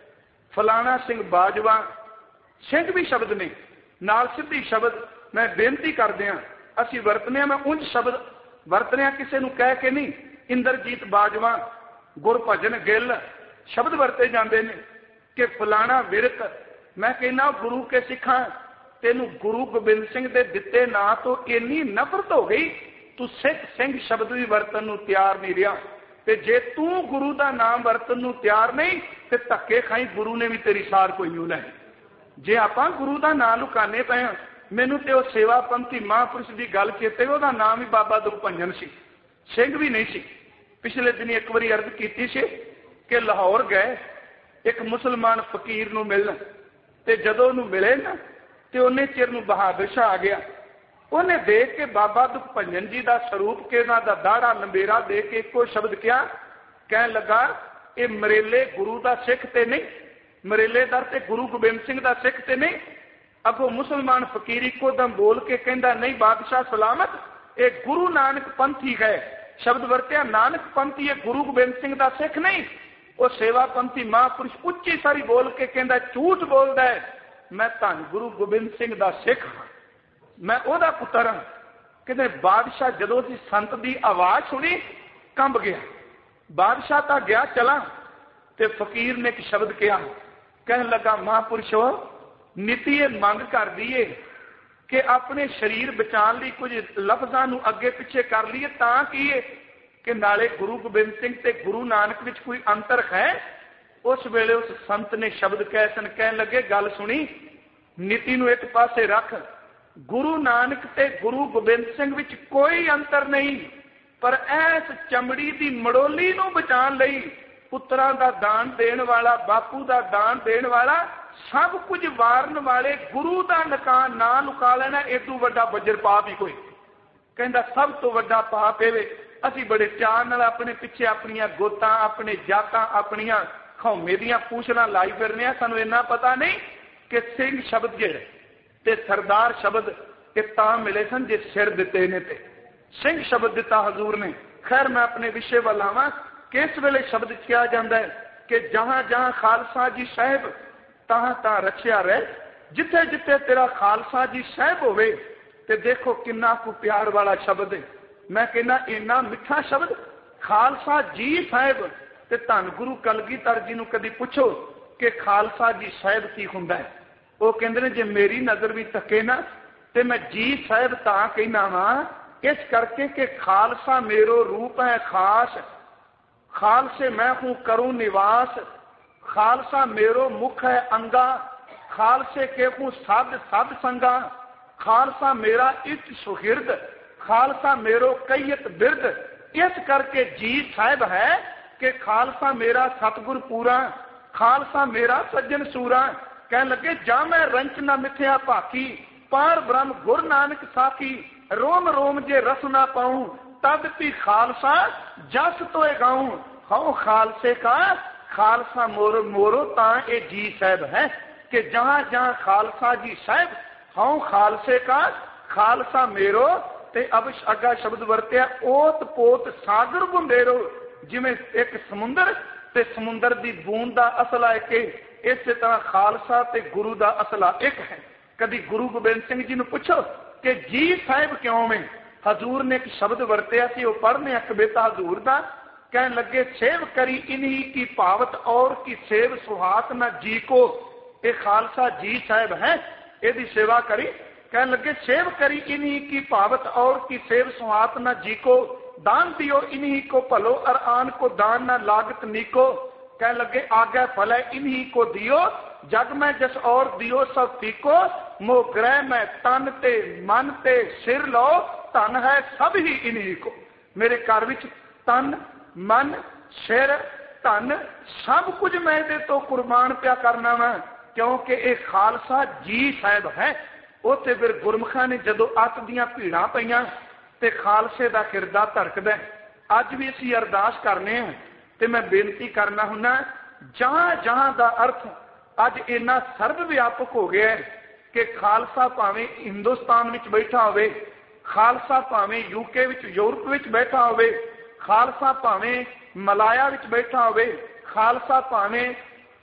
फलाना सिंह बाजवा, सिंह भी शब्द ने नाल सिद्धि शब्द मैं बेनती करदे हां असी वरतने। मैं उंज शब्द वरतने किसी नूं कह के नहीं। इंद्रजीत बाजवा, गुरभजन गिल शब्द वरते जाते हैं कि फलाना विरक। मैं कहना गुरु के सिखा तेनू गुरु गोबिंद सिंह दे दिते ना तो इन्नी नफरत हो गई तू सिख सिंह शब्द भी वरतन नूं तैयार नहीं रहा। ते जे तू गुरु का नाम वरतन नूं तैयार नहीं ते धक्के खाई गुरु ने भी तेरी सार कोई नहीं लैनी। जे आपां गुरु का नाम लुकाने पे हां, मैनू ते वो सेवा पंथी महापुरुष की गल चेते, वह नाम ही बाबा दुखभंजन सी, सिंह भी नहीं सी। पिछले दिन एक बारी अर्ज की सी कि लाहौर गए एक मुसलमान फकीर नूं मिलन, ते जदों उहनूं मिले ना ते उन्ने चिर नूं बहादुर शाह आ गया। उन्हें देख के बाबा दुखभंजन जी का स्वरूप के ना दा दाड़ा लंबेरा देख के एको शब्द किया, कह लगा ये मरेले गुरु का सिख ते नहीं, मरेले दर ते गुरु गोबिंद सिंह का सिख ते नहीं। अगो मुसलमान फकीर इको दम बोल के कहंदा नहीं बादशाह सलामत, ये गुरु नानक पंथी है। शब्द वरत्या नानक पंथी है, गुरु गोबिंद सिंह का सिख नहीं। वो सेवा पंथी महापुरुष उच्ची सारी बोल के कहंदा झूठ बोलदा है, मैं धन गुरु गोबिंद सिंह का सिख हाँ, मैं ओदा पुत्र हाँ। कहते बादशाह जदों सी संत की आवाज सुनी कंब गया। बादशाह तो गया चला ते फकीर ने एक शब्द कहा, कह लगा महापुरुषो नीति ये मंग कर दीए कि अपने शरीर बचाने लिए कुछ लफ्जां नूं अगे पिछे कर लीए तां की कि नाले गुरु गोबिंद सिंह ते गुरु नानक विच कोई अंतर है। उस वेले उस संत ने शब्द कह सन, कह लगे गल सुनी नीति नूं एक पासे रख, गुरु नानक ते गुरु गोबिंद सिंह विच कोई अंतर नहीं, पर ऐस चमड़ी की मड़ोली नूं बचाने लई पुत्रां दा दान देण वाला, बापू दा दान देण वाला सब कुछ वारन वाले गुरु का नका ना लुका लेना, एदू वड्डा बजर पाप ही कोई। कहता सब तो वड्डा पाप एवे असी बड़े चाह नाल अपने पिछे अपनियां गोतां, अपने जातां, अपनियां खौमे दियां पूछना लाई फिरने आ। सानू इन्ना पता नहीं कि सिंह शब्द जेड़े ते सरदार शब्द ये तां मिले सन जे सिर दिते ने ते सिंह शब्द दिता हजूर ने। खैर मैं अपने विषय वाल आवां कि इस वेले शब्द किया जाता है कि जहां जहां खालसा जी साहिब तहां तहां रखिया रहे, जिथे जिथे तेरा खालसा जी साहिब होवे। ते देखो किन्ना को प्यार वाला शब्द है। मैं कहना इन्ना मिठा शब्द खालसा जी साहिब। ते धन गुरु कलगीधर जी नूं कदी पुछो कि खालसा जी साहिब की हुंदा है, वो कहंदे ने जे मेरी नजर भी तके ना ते मैं जी साहिब तां कहना वां इस करके कि खालसा मेरो रूप है खास, खालसे मैं हूं करूं निवास, खालसा मेरो मुख है अंगा, खालसे के हूं साध साध संगा, खालसा मेरा इष्ट सुहिर्द, खालसा मेरो कैयत बिरद। इस करके जी साहिब है कि खालसा मेरा सतगुर पूरा, खालसा मेरा सज्जन सूरा। कह लगे जा मैं रंच न मिथ्या भाकी, पार ब्रह्म गुर नानक साखी, रोम रोम जे रस ना पाऊं, तद भी खालसा जस तो गाऊं। हाँ खालसे का खालसा मोरो मोरो ता ए जी साहिब है कि जहां जहां खालसा जी साहिब हाँ खालसे का खालसा मेरो। ते अब अगा शब्द वरत्या ओत पोत सागर बुंदेरो, जिमें एक समुंदर ते समुंदर दी बूंद दा असला एक, इस तरह खालसा ते गुरु दा असला एक है। कभी गुरु गोबिंद सिंह जी ने पूछो कि जी साहिब क्यों में, हजूर ने एक शब्द वरत्या सी, वो पढ़ने कविता हजूर दा। कह लगे सेव करी इन्हीं की पावत और की सेव सुहात न जी को। ये खालसा जी साहिब है, यदि सेवा करी। कह लगे सेव करी इन्हीं की पावत और की सेव सुहात न जी को, दान दियो इन्हीं को भलो और आन को दान न लागत नीको। कह लगे आगे फल इन्हीं को दियो, जग में जस और दियो सब पीको, मोह ग्रह में तन ते मन ते सिर लो, धन है सब ही इन्हीं को। मेरे घर विच तन मन सिर धन सब कुछ मैं दे तो कुर्बान पिया करना वा, क्योंकि एक खालसा जी साहिब है। उत्थे फिर गुरमुखा ने जदों अत दियां भीड़ां पईयां ते खालसे दा किरदा धड़कदा। अज भी असीं अरदास करने हैं ते मैं बेनती करना हुन्ना, जहां जहां दा अर्थ अज इन्ना सर्व व्यापक हो गया है कि खालसा भावें हिंदुस्तान विच बैठा होवे, खालसा भावें यूके विच यूरोप विच बैठा होवे, खालसा भावें मलाया विच बैठा होवे, खालसा भावें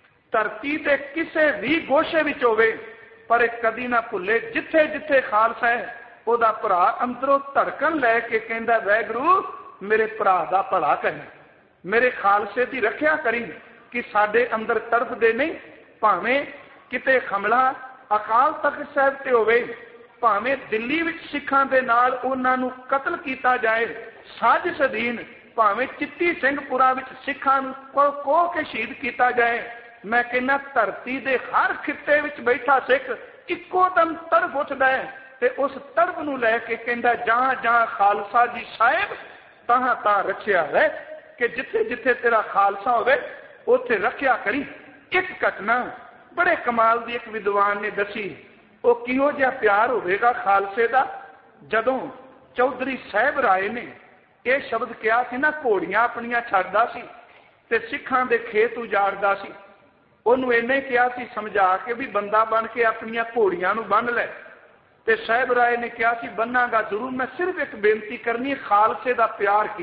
धरती ते किसे भी गोशे विच होवे, पर कदी ना भुले जिथे जिथे खालसा है ओदा भरा अंदरों धड़कन लैके कहंदा वैगुरू मेरे भरा दा भला करी, मेरे खालसे दी रखिया करी कि साडे अंदर तड़फदे नहीं। भावें किते हमला अकाल तख्त साहिब ते होवे, भावें दिल्ली विच सिखां दे नाल उन्हां नूं कतल कीता जाए साजिश अधीन, भावें चिट्टी सिंहपुरा विच सिखां नूं को को के शहीद कीता जाए। मैं कहना धरती दे हर खित्ते विच बैठा सिख इक्को दम तड़फ उठदा है ते उस तड़फ नूं लैके कहंदा जहां जहां खालसा जी साहिब तहां तहां रखिया है कि जिथे जिथे तेरा खालसा होवे उत्थे रखिया करी। एक घटना बड़े कमाल दी एक विद्वान ने दसी, वो किहो जिहा प्यार होवेगा खालसे दा। जदों चौधरी साहिब राय ने यह शब्द कहा सी ना, घोड़ियां अपनियां छड्डदा सी ते सिखां दे खेत उजाड़दा सी, ਉਹਨੂੰ ਇਹਨੇ ਕਿਹਾ ਸੀ ਸਮਝਾ ਕੇ ਵੀ ਬੰਦਾ ਬਣ ਕੇ ਆਪਣੀਆਂ ਘੋੜੀਆਂ ਨੂੰ ਬੰਨ ਲੈ। ਤੇ ਸਾਹਿਬ ਰਾਏ ਨੇ ਕਿਹਾ ਸੀ ਬੰਨਾਂਗਾ ਜ਼ਰੂਰ, ਮੈਂ ਸਿਰਫ ਇੱਕ ਬੇਨਤੀ ਕਰਨੀ, ਖਾਲਸੇ ਦਾ ਪਿਆਰ ਕੀ।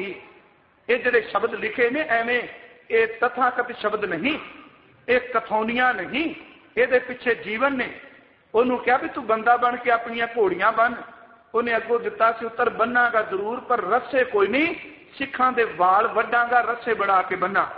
ਇਹ ਜਿਹੜੇ ਸ਼ਬਦ ਲਿਖੇ ਨੇ ਐਵੇਂ ਇਹ ਤਥਾਕਥਿਤ ਸ਼ਬਦ ਨਹੀਂ, ਇਹ ਕਥੌਨੀਆਂ ਨਹੀਂ, ਇਹਦੇ ਪਿੱਛੇ ਜੀਵਨ ਨੇ। ਉਹਨੂੰ ਕਿਹਾ ਵੀ ਤੂੰ ਬੰਦਾ ਬਣ ਕੇ ਆਪਣੀਆਂ ਘੋੜੀਆਂ ਬੰਨ। ਉਹਨੇ ਅੱਗੋਂ ਦਿੱਤਾ ਸੀ ਉੱਤਰ ਬੰਨਾਂਗਾ ਜ਼ਰੂਰ, ਪਰ ਰੱਸੇ ਕੋਈ ਨਹੀਂ, ਸਿੱਖਾਂ ਦੇ ਵਾਲ ਵੱਢਾਂਗਾ, ਰੱਸੇ ਬਣਾ ਕੇ ਬੰਨਾ।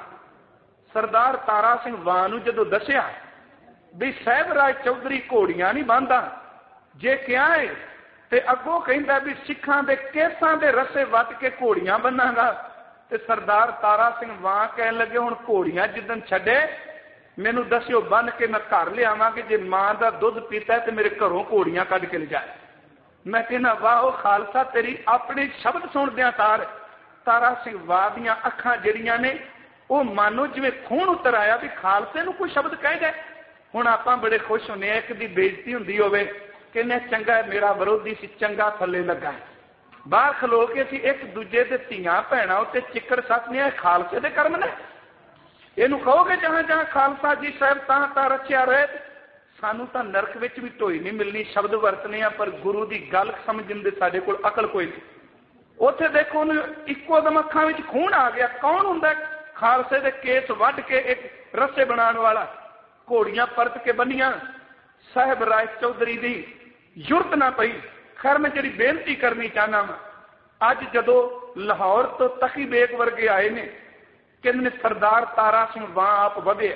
सरदार तारा सिंह वाह नूं जदों दसिया भी साहिब राय चौधरी घोड़ियां नहीं बांधदा, जे क्या है ते अगों कहंदा भी सिखां दे केसां दे रस्से वट के घोड़ियां बन्नांगा। ते सरदार तारा सिंह वाह कहन लगे हुण घोड़ियां जिद्दन छड्डे मैनूं दस्सिओ बन के मैं घर लिआवांगे, जे मां दा दुध पीता है ते मेरे घरों घोड़ियां कढ के ले जाए। मैं कहना वाह ओ खालसा तेरी अपने शब्द सुणदियां तार तारा सिंह वाह दीयां अखां जिहड़ियां ने वो मानो जिवें खून उतर आया भी खालसे नूं कोई शब्द कह गए। हुण आपां बड़े खुश होंदे एक दी बेइज्जती हुंदी होवे कहने चंगा मेरा विरोधी सी चंगा थल्ले लगा बाहर खलो के असीं एक दूजे दे धीआं भैणां उत्ते चिक्कड़ सੱਟਦੇ खालसे दे कर्म ने इहनूं कहोगे जहां जहां खालसा जी साहब तां तां रचिया रहे सानू तां नरक विच भी ढोई नहीं मिलनी शब्द वरतने आ पर गुरु की गल समझण दे साडे कोल अकल कोई नहीं उत्थे देखो इक्को दम अखां विच खून आ गया कौन हुंदा खालसे दे केस वढ के एक रस्से बनाने वाला घोड़ियां परत के बनिया साहब राय चौधरी दी जुरत ना पई खैर मैं जी बेनती करनी चाहना वा अज जदों लाहौर तो तखी बेग वर्गे आए ने कहते सरदार तारा सिंह वां आप वधे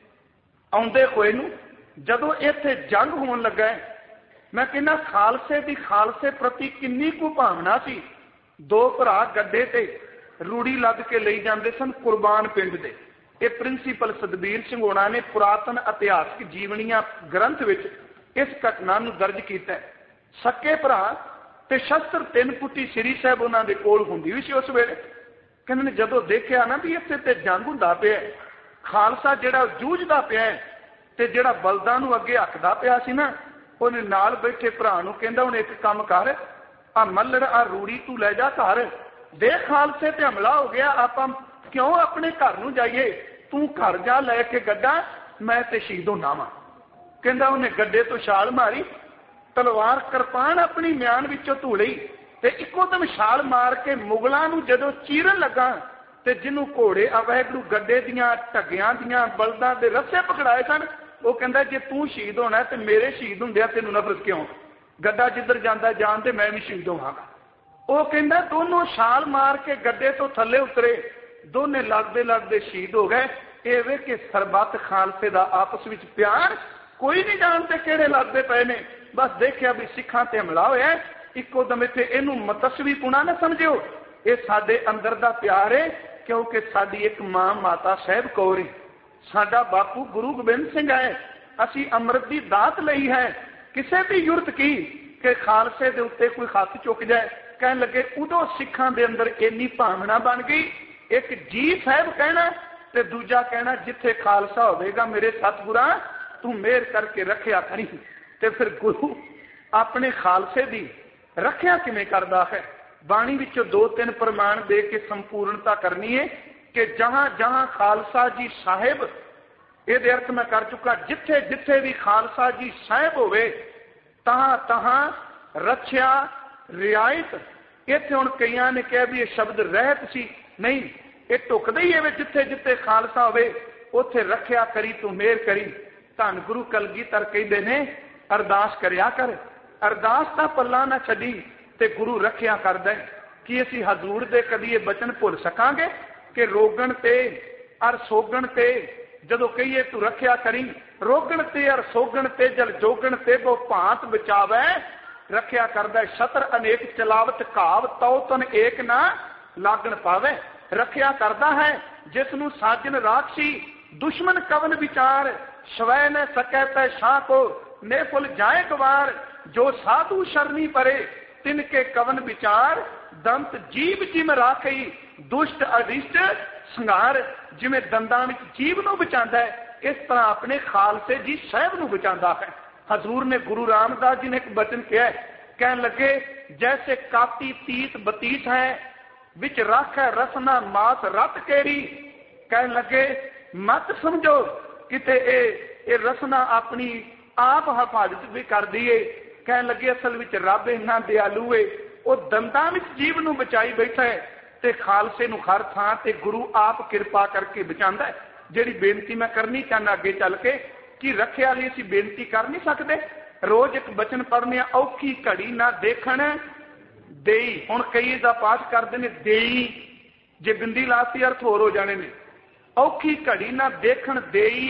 आउंदे होए नूं जदों इत्थे जंग होण लगा मैं कहना खालसे दी खालसे प्रति किन्नी कु भावना सी दो भरा गड्डे ते रूड़ी लद के ले जाते सन कुरबान पिंड दे ये प्रिंसीपल सतबीर सिंह होना ने पुरातन इतिहासक जीवनियां ग्रंथ विच इस घटना नूं दर्ज कीता है सक्के भरा ते शस्त्र तीन फुटी श्री साहब उन्हां दे कोल हुंदी वी सी उस वेले कहंदे जदों देखिया ना भी इत्थे ते जंग हुंदा पिया खालसा जिहड़ा जूझदा पिया ते जिहड़ा बलदां नूं अगे हकदा पिया सी ना उहने नाल बैठे भरा नूं कहंदा हुण एक काम कर आ मल्लड़ आ रूड़ी तू लै जा घर दे खालसे ते हमला हो गया आपां क्यों अपने घर नूं जाइए तू घर जा लैके गड्डा मैं ते शहीद होना वा कहंदा उहने गड्डे तो छाल मारी तलवार कृपान अपनी म्यान विचों धू लई ते इक्को दम छाल मार के मुगलां नूं जदों चीरन लगा ते जिन्हों घोड़े वाहिगुरू गड्डे दियां ढग्गियां दियां बलदां दे रस्से पकड़ाए सन वो कहंदा जे तू शहीद होना ते मेरे शहीद हुंदिया तैनूं नफरत क्यों गड्डा जिधर जांदा जान ते मैं भी शहीद होवांगा वो कहंदा दोनों छाल मार के गड्डे तो थल्ले उतरे दोने लगदे लगदे शहीद हो गए ये वे कि सरबत खालसे दा आपस विच प्यार कोई नहीं जानते किहड़े लगदे पए ने बस देखिया भी सिखां ते हमला होया इक्को दम इत्थे इहनूं मतसवी पुणा ना समझिओ ये साडे अंदर दा प्यार है क्योंकि साडी एक मां माता साहब कौर है साडा बापू गुरु गोबिंद सिंह है असी अमृत दी दात लई है किसे भी युरत की कि खालसे दे उत्ते कोई हथ चुक जाए कहन लगे उदों सिखां दे अंदर इन्नी भावना बन गई एक जी साहब कहना ते दूजा कहना जिथे खालसा होवेगा मेरे सतगुरा तू मेहर करके रखिया करी ते फिर गुरु अपने खालसे दी रखिया किवें करदा है बाणी विचों दो तीन प्रमाण दे के संपूर्णता करनी है कि जहां जहां खालसा जी साहिब ये अर्थ मैं कर चुका जिथे जिथे भी खालसा जी साहिब होवे तहां तहां रक्षा रियायत इत्थे हुण कईयां ने कहा भी ये शब्द रहत सी नहीं ये ढुकदा ही है जिथे जिथे खालसा होवे उत्थे रखिया करी तू मेहर करी धन गुरु कलगीधर कहंदे ने अरदास करिया कर अरदास दा पल्ला ना छड्डी ते गुरु रखिया करदा है कि असीं हजूर दे कदी ये बचन भुल सकांगे कि रोगण ते अर सोगण ते जदों कहिए तू रखिया करी रोगण ते अर सोगण ते जल जोगण ते वो भांत बचावै रखिया करदा शतर अनेक चलावत घाव तौ तन एक ना लागण पावे रखिया करदा है जिसनू साजन राक्षी दुश्मन कवन विचार स्वै न सकै तै शाह को ने फुल जाए गवार जो साधु शरणी परे तिनके कवन विचार दंत जीव जिम राखई दुष्ट अरिष्ट संघार जिमें दंदां विच जीव नूं बचांदा है इस तरह अपने खालसे जी साहब नूं बचांदा है हजूर ने गुरु रामदास जी ने एक वचन किया है कहन लगे जैसे काती तीत बतीत है विच रख है रसना मास रत केरी कहन लगे मत समझो किते ए, ए रसना अपनी आप हिफाजत भी कर दिए कहन लगे असल विच रब इन्ना दयालु है वो दंदां विच जीव नूं बचाई बैठा है ते खालसे नूं हर थां ते गुरु आप कृपा करके बचांदा है जिहड़ी बेनती मैं करनी चाहना अगे चल के कि रखिया लई असीं बेनती कर नहीं सकते रोज एक बचन पढ़ने औखी घड़ी ना देखण देई हुण कई दा पाठ करदे ने देई जे बिंदी लाती अर्थ होर हो जाने ने औखी घड़ी ना देखण देई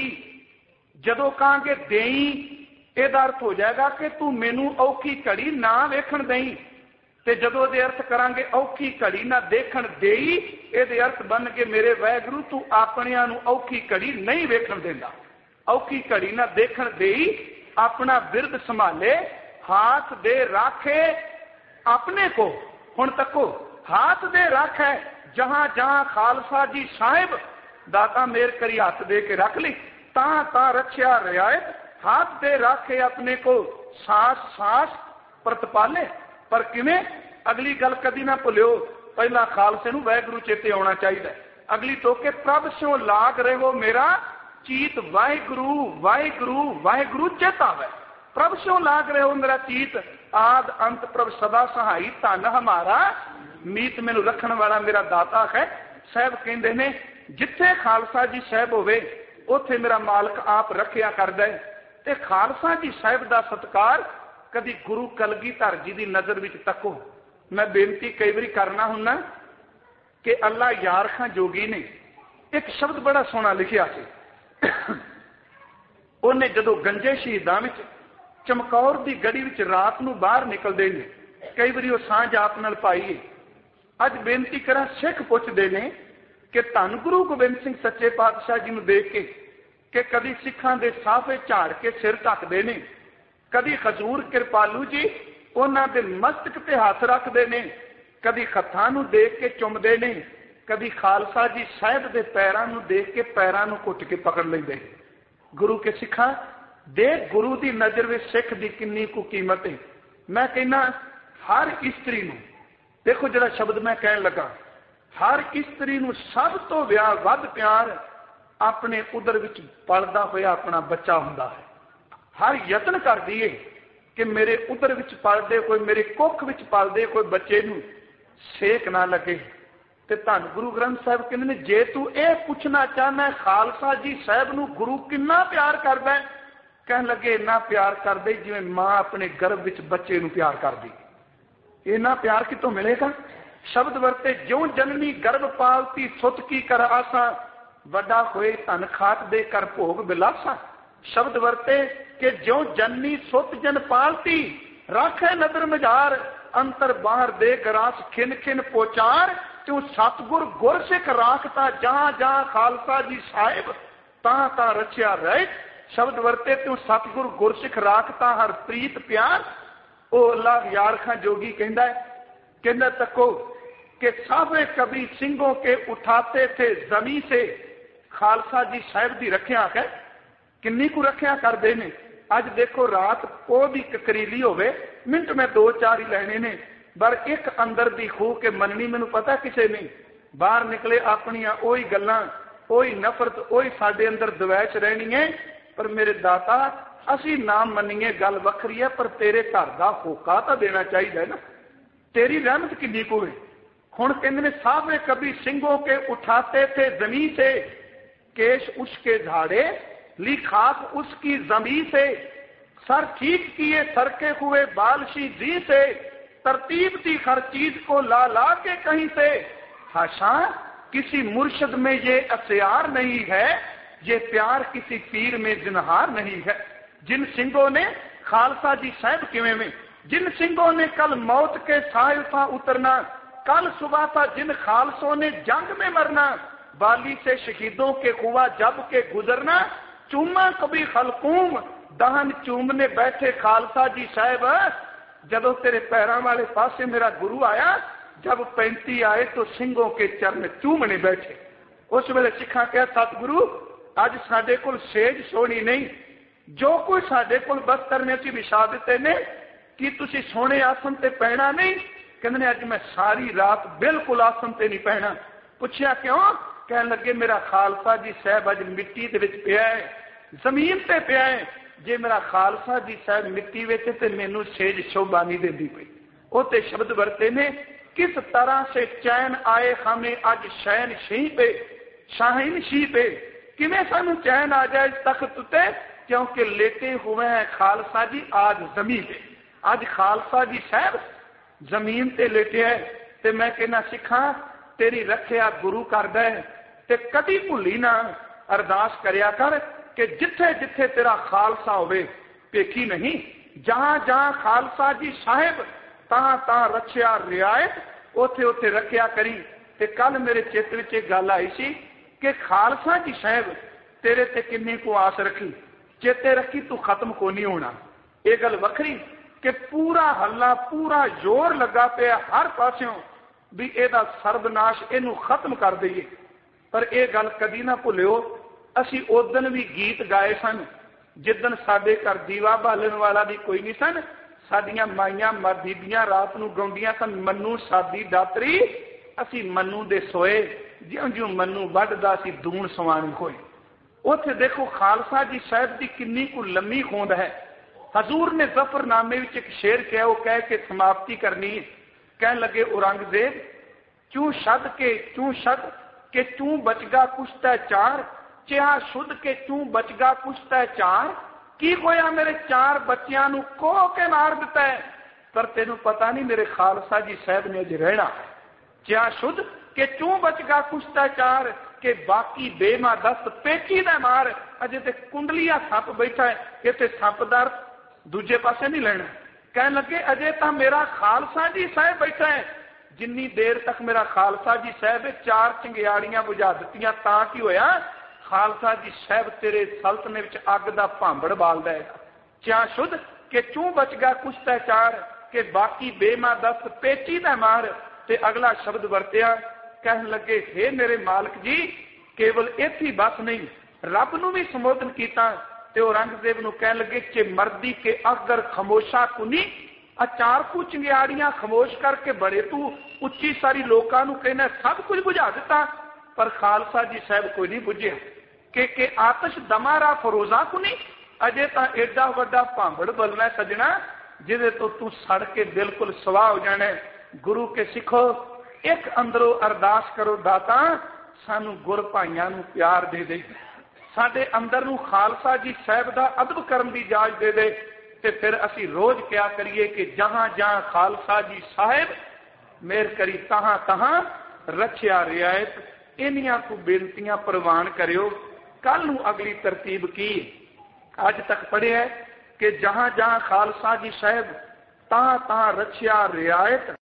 जदों कहांगे देई ਇਹਦਾ अर्थ हो जाएगा कि तू मैनू औखी घड़ी ना वेखण दई ते जदों दे अर्थ करांगे औखी घड़ी ना देखण देई ਇਹਦੇ अर्थ बन के मेरे वाहिगुरू तू आपणियां नू औखी घड़ी नहीं वेखण देंदा औखी घड़ी ना देखण देई अपना बिरद संभाले हाथ दे राखे अपने को हुण तको हाथ दे रख है जहां जहां खालसा जी साहिब दाता मेहर करी हाथ दे के रख ली ਤਾਂ ਤਾਂ रखिया रियायत, हाथ दे रखे अपने को सांस सांस प्रतिपाले। पर किवें? अगली गल कदी ना भुलियो, पहला खालसे नूं वाहिगुरू चेते आउणा चाहिए। अगली टोके प्रभ स्यों लाग रहो मेरा चीत, वाहिगुरू वाहिगुरू वाहिगुरू चेतावे। प्रभ स्यों लाग रहो मेरा चीत, आद अंत प्रभ सदा सहाई, धन हमारा मीत मैनू रखण वाला मेरा दाता है। साहब कहते ने जिथे खालसा जी साहब होवे उथे मेरा मालक आप रखिया करदा है। ते खालसा जी साहब का सत्कार कदी गुरु कलगीधर जी की नज़र विच तको। मैं बेनती कई बारी करना हुन्ना कि अल्लाह यार खां जोगी ने एक शब्द बड़ा सोहना लिखिया सी। उन्हें जदों गंजे शहीदां विच चमकौर की गड़ी विच रात नूं बाहर निकलते हैं, कई बारी वो सांझ आप नाल पाई है। अज बेनती करा सिख पुछदे ने कि धन गुरु गोबिंद सिंह सच्चे पातशाह जी नूं देख के कि कदी सिखां दे साफे झाड़ के सिर ढकदे ने, कदी हजूर कृपालू जी उन्हां दे मस्तक ते हथ रखदे ने, कदी हत्थां नूं देख के चुमदे ने, कदी खालसा जी साहिब दे पैरां नूं देख के पैरां नूं घुट के पकड़ लैंदे। गुरु के सिखा देख गुरु की नज़र में सिख की कितनी को कीमत है। मैं कहना हर स्त्री नूं देखो जरा शब्द मैं कह लगा, हर स्त्री नूं सब तो व्याह वध प्यार अपने उदर विच पलदा होया अपना बच्चा हुंदा है। हर यतन करदी है कि मेरे उदर विच पलदे कोई, मेरे कुख विच पलदे कोई बच्चे नूं सेक ना लगे। ते धन गुरु ग्रंथ साहिब कहंदे ने जे तू ये पूछना चाहना खालसा जी साहिब नूं गुरु किन्ना प्यार करदा है, कहन लगे इन्ना प्यार करदे जिवें मां अपने गर्भ विच बच्चे नूं प्यार करदी। इन्ना प्यार कितों मिलेगा? शब्द वरते ज्यों जननी गर्भ पालती सुत की कर आसा, वड्डा होए धन खात दे कर भोग बिलासा। शब्द वरते कि ज्यों जननी सुत जन पालती, राखे नदर मजार, अंतर बाहर दे गरास खिन खिन पोचार, त्यों सतगुर गुर सिख राखता जहां जहां खालसा जी साहिब, तां तां रचिया रहे। शब्द वरते त्यों सतगुर गुर सिख राखता हर प्रीत प्यार। ओ अल्लाह यार खां जोगी कहंदा है, कहंदा तको कि सावे कभी सिंहों के उठाते थे जमी से, खालसा जी साहिब की रखिया है किन्नी को रखिया करते हैं। अज देखो रात को भी ककरीली होवे मिनट में दो चार ही लेने ने, पर एक अंदर दी खूह के मननी मैनू पता किसे नहीं। बाहर निकले अपनिया ओही गल्लां, ओही नफरत, ओही साडे अंदर दवैश रहनी है। पर मेरे दाता असी ना मनीए गल वखरी है, पर तेरे घर का होका तो देना चाहिए ना। तेरी रहमत किन्नी को है। हुण कहंदे ने सावे कभी सिंहों के उठाते थे जमी से, केश उसके झाड़े ली खाक उसकी जमी से, सर ठीक किए सरके हुए बालशी जी से, तरतीब थी हर चीज को ला ला के कहीं से। हाशा किसी मुर्शद में ये असियार नहीं है, ये प्यार किसी पीर में जिनहार नहीं है। जिन सिंहों ने खालसा जी साहब किवें में, जिन सिंहों ने कल मौत के साहिल था उतरना, कल सुबह था जिन खालसों ने जंग में मरना, बाली से शहीदों के कुआ जब के गुजरना, चूमा कभी खलकूम दहन चूमने बैठे खालसा जी साहब, जदों तेरे पैरों वाले पासे मेरा गुरु आया, जब पैंती आए तो सिंहों के चरण चूमने बैठे। उस वेले सिखा कहा सतगुरु अज साडे कोल सेज सोनी नहीं, जो कुछ साडे कोल बस करने सी विछा दिते ने, कि तुसी सोने आसन ते पैना नहीं। कहंदे अज मैं सारी रात बिल्कुल आसन ते नहीं पैना। पुछया क्यों? कह लगे मेरा खालसा जी साहब अज मिट्टी दे विच पिया है, जमीन ते पिया है। जे मेरा खालसा जी साहब मिट्टी विच ते मैनू सेज शोभा नहीं देंदी पई। उते शब्द वरते ने किस तरह से चैन आए हमें अज शैन शी पे, शाहीन शी पे, किवें सानू चैन आ जाए तख्त ते, क्योंकि लेटे हुए हैं खालसा जी आज जमीन पे। आज खालसा जी साहब जमीन ते लेटे है। ते मैं कहना सिखा तेरी रखिया गुरु करदा है, ते कदी भुली ना अरदास करया कर कि जिथे जिथे तेरा खालसा होवे पेखी नहीं, जहां जहां खालसा जी साहिब तां तां रखिया रियायत, उथे उथे रखिया करी। ते कल मेरे चित्त विच एक गल आई सी कि खालसा जी साहिब तेरे ते किन्नी को आस रखी, चेते रखी तू खत्म को नहीं होना। ये गल वखरी कि पूरा हल्ला पूरा जोर लगा पिया हर पासों भी एदा सर्वनाश इनू खत्म कर दईए। पर यह गल कदी ना भुलियो असी उदन भी गीत गाए सन जिदन साडे घर दीवा बालन वाला भी कोई नहीं सन। साडियां माइयां बीबियां रात नूं गाउंदियां सन मन्नू सादी दातरी असी मन्नू दे सोए ज्यों ज्यों मन्नू वढदा सी दूण सवाणी होए। उत्थे देखो खालसा जी साहब की किन्नी को लम्मी होंद है। हजूर ने जफरनामे विच एक शेर कहा, वो कह के समाप्ति करनी है। कह लगे औरंगजेब चू शद के चू शद के चू बचगा कुश्ता चार चिहा शुद्ध के चू बचगा कुश्ता चार की होया मेरे चार बच्चियां नू कोह के मार दिता है। पर तेनू पता नहीं मेरे खालसा जी साहब ने अज रहना है। चिहा शुद्ध के चू बचगा कुश्ता चार के बाकी बेमा दस्त पेची दा मार। अजे ते कुंडलिया सप बैठा है, ये ते सपदार दूजे पासे नहीं लेना। कह लगे अजे तो मेरा खालसा जी साहब बैठा है। जिन्नी देर तक मेरा खालसा जी साहब चार चिंगियाड़ियां बुझा दित्तियां तां की होया खालसा जी साहब तेरे सल्तने विच अग दा भांबड़ बाल देगा। चिहा शुद्ध के चू बचगा कुश्ता चार के बाकी बेमा दस्त पेची दा मार। ते अगला शब्द वरत्या, कह लगे हे मेरे मालिक जी केवल इत्थे बस नहीं रब नूं भी संबोधन कीता। ते औरंगजेब नूं कह लगे कि मर्दी के अगर खमोशा कुनी अचार को चिंगियाड़ियां खमोश करके बड़े तू उच्ची सारी लोकां नूं कहना सब कुछ बुझा दिता। पर खालसा जी साहब कोई नहीं बुझिया कि के आतश दमारा फरोजा कुनी अजे तो एडा वड्डा भांबड़ बलना सजना जिदे तो तू सड़ के बिल्कुल सवाह हो जाना। गुरु के सिखो एक अंदरों अरदास करो दाता सानू गुर भाइयां नूं प्यार दे दे, साडे अंदर नूं खालसा जी साहब दा अदब करन दी इजाजत दे दे। ते फिर असी रोज क्या करिए कि जहां जहां खालसा जी साहब मेहर करी तहां तहां रखिया रियायत। इन्हियां को बेनतियां प्रवान करियो। कल नूं अगली तरतीब की अज तक पढ़े है कि जहां जहां खालसा जी साहब तहां तहां रखिया रियायत।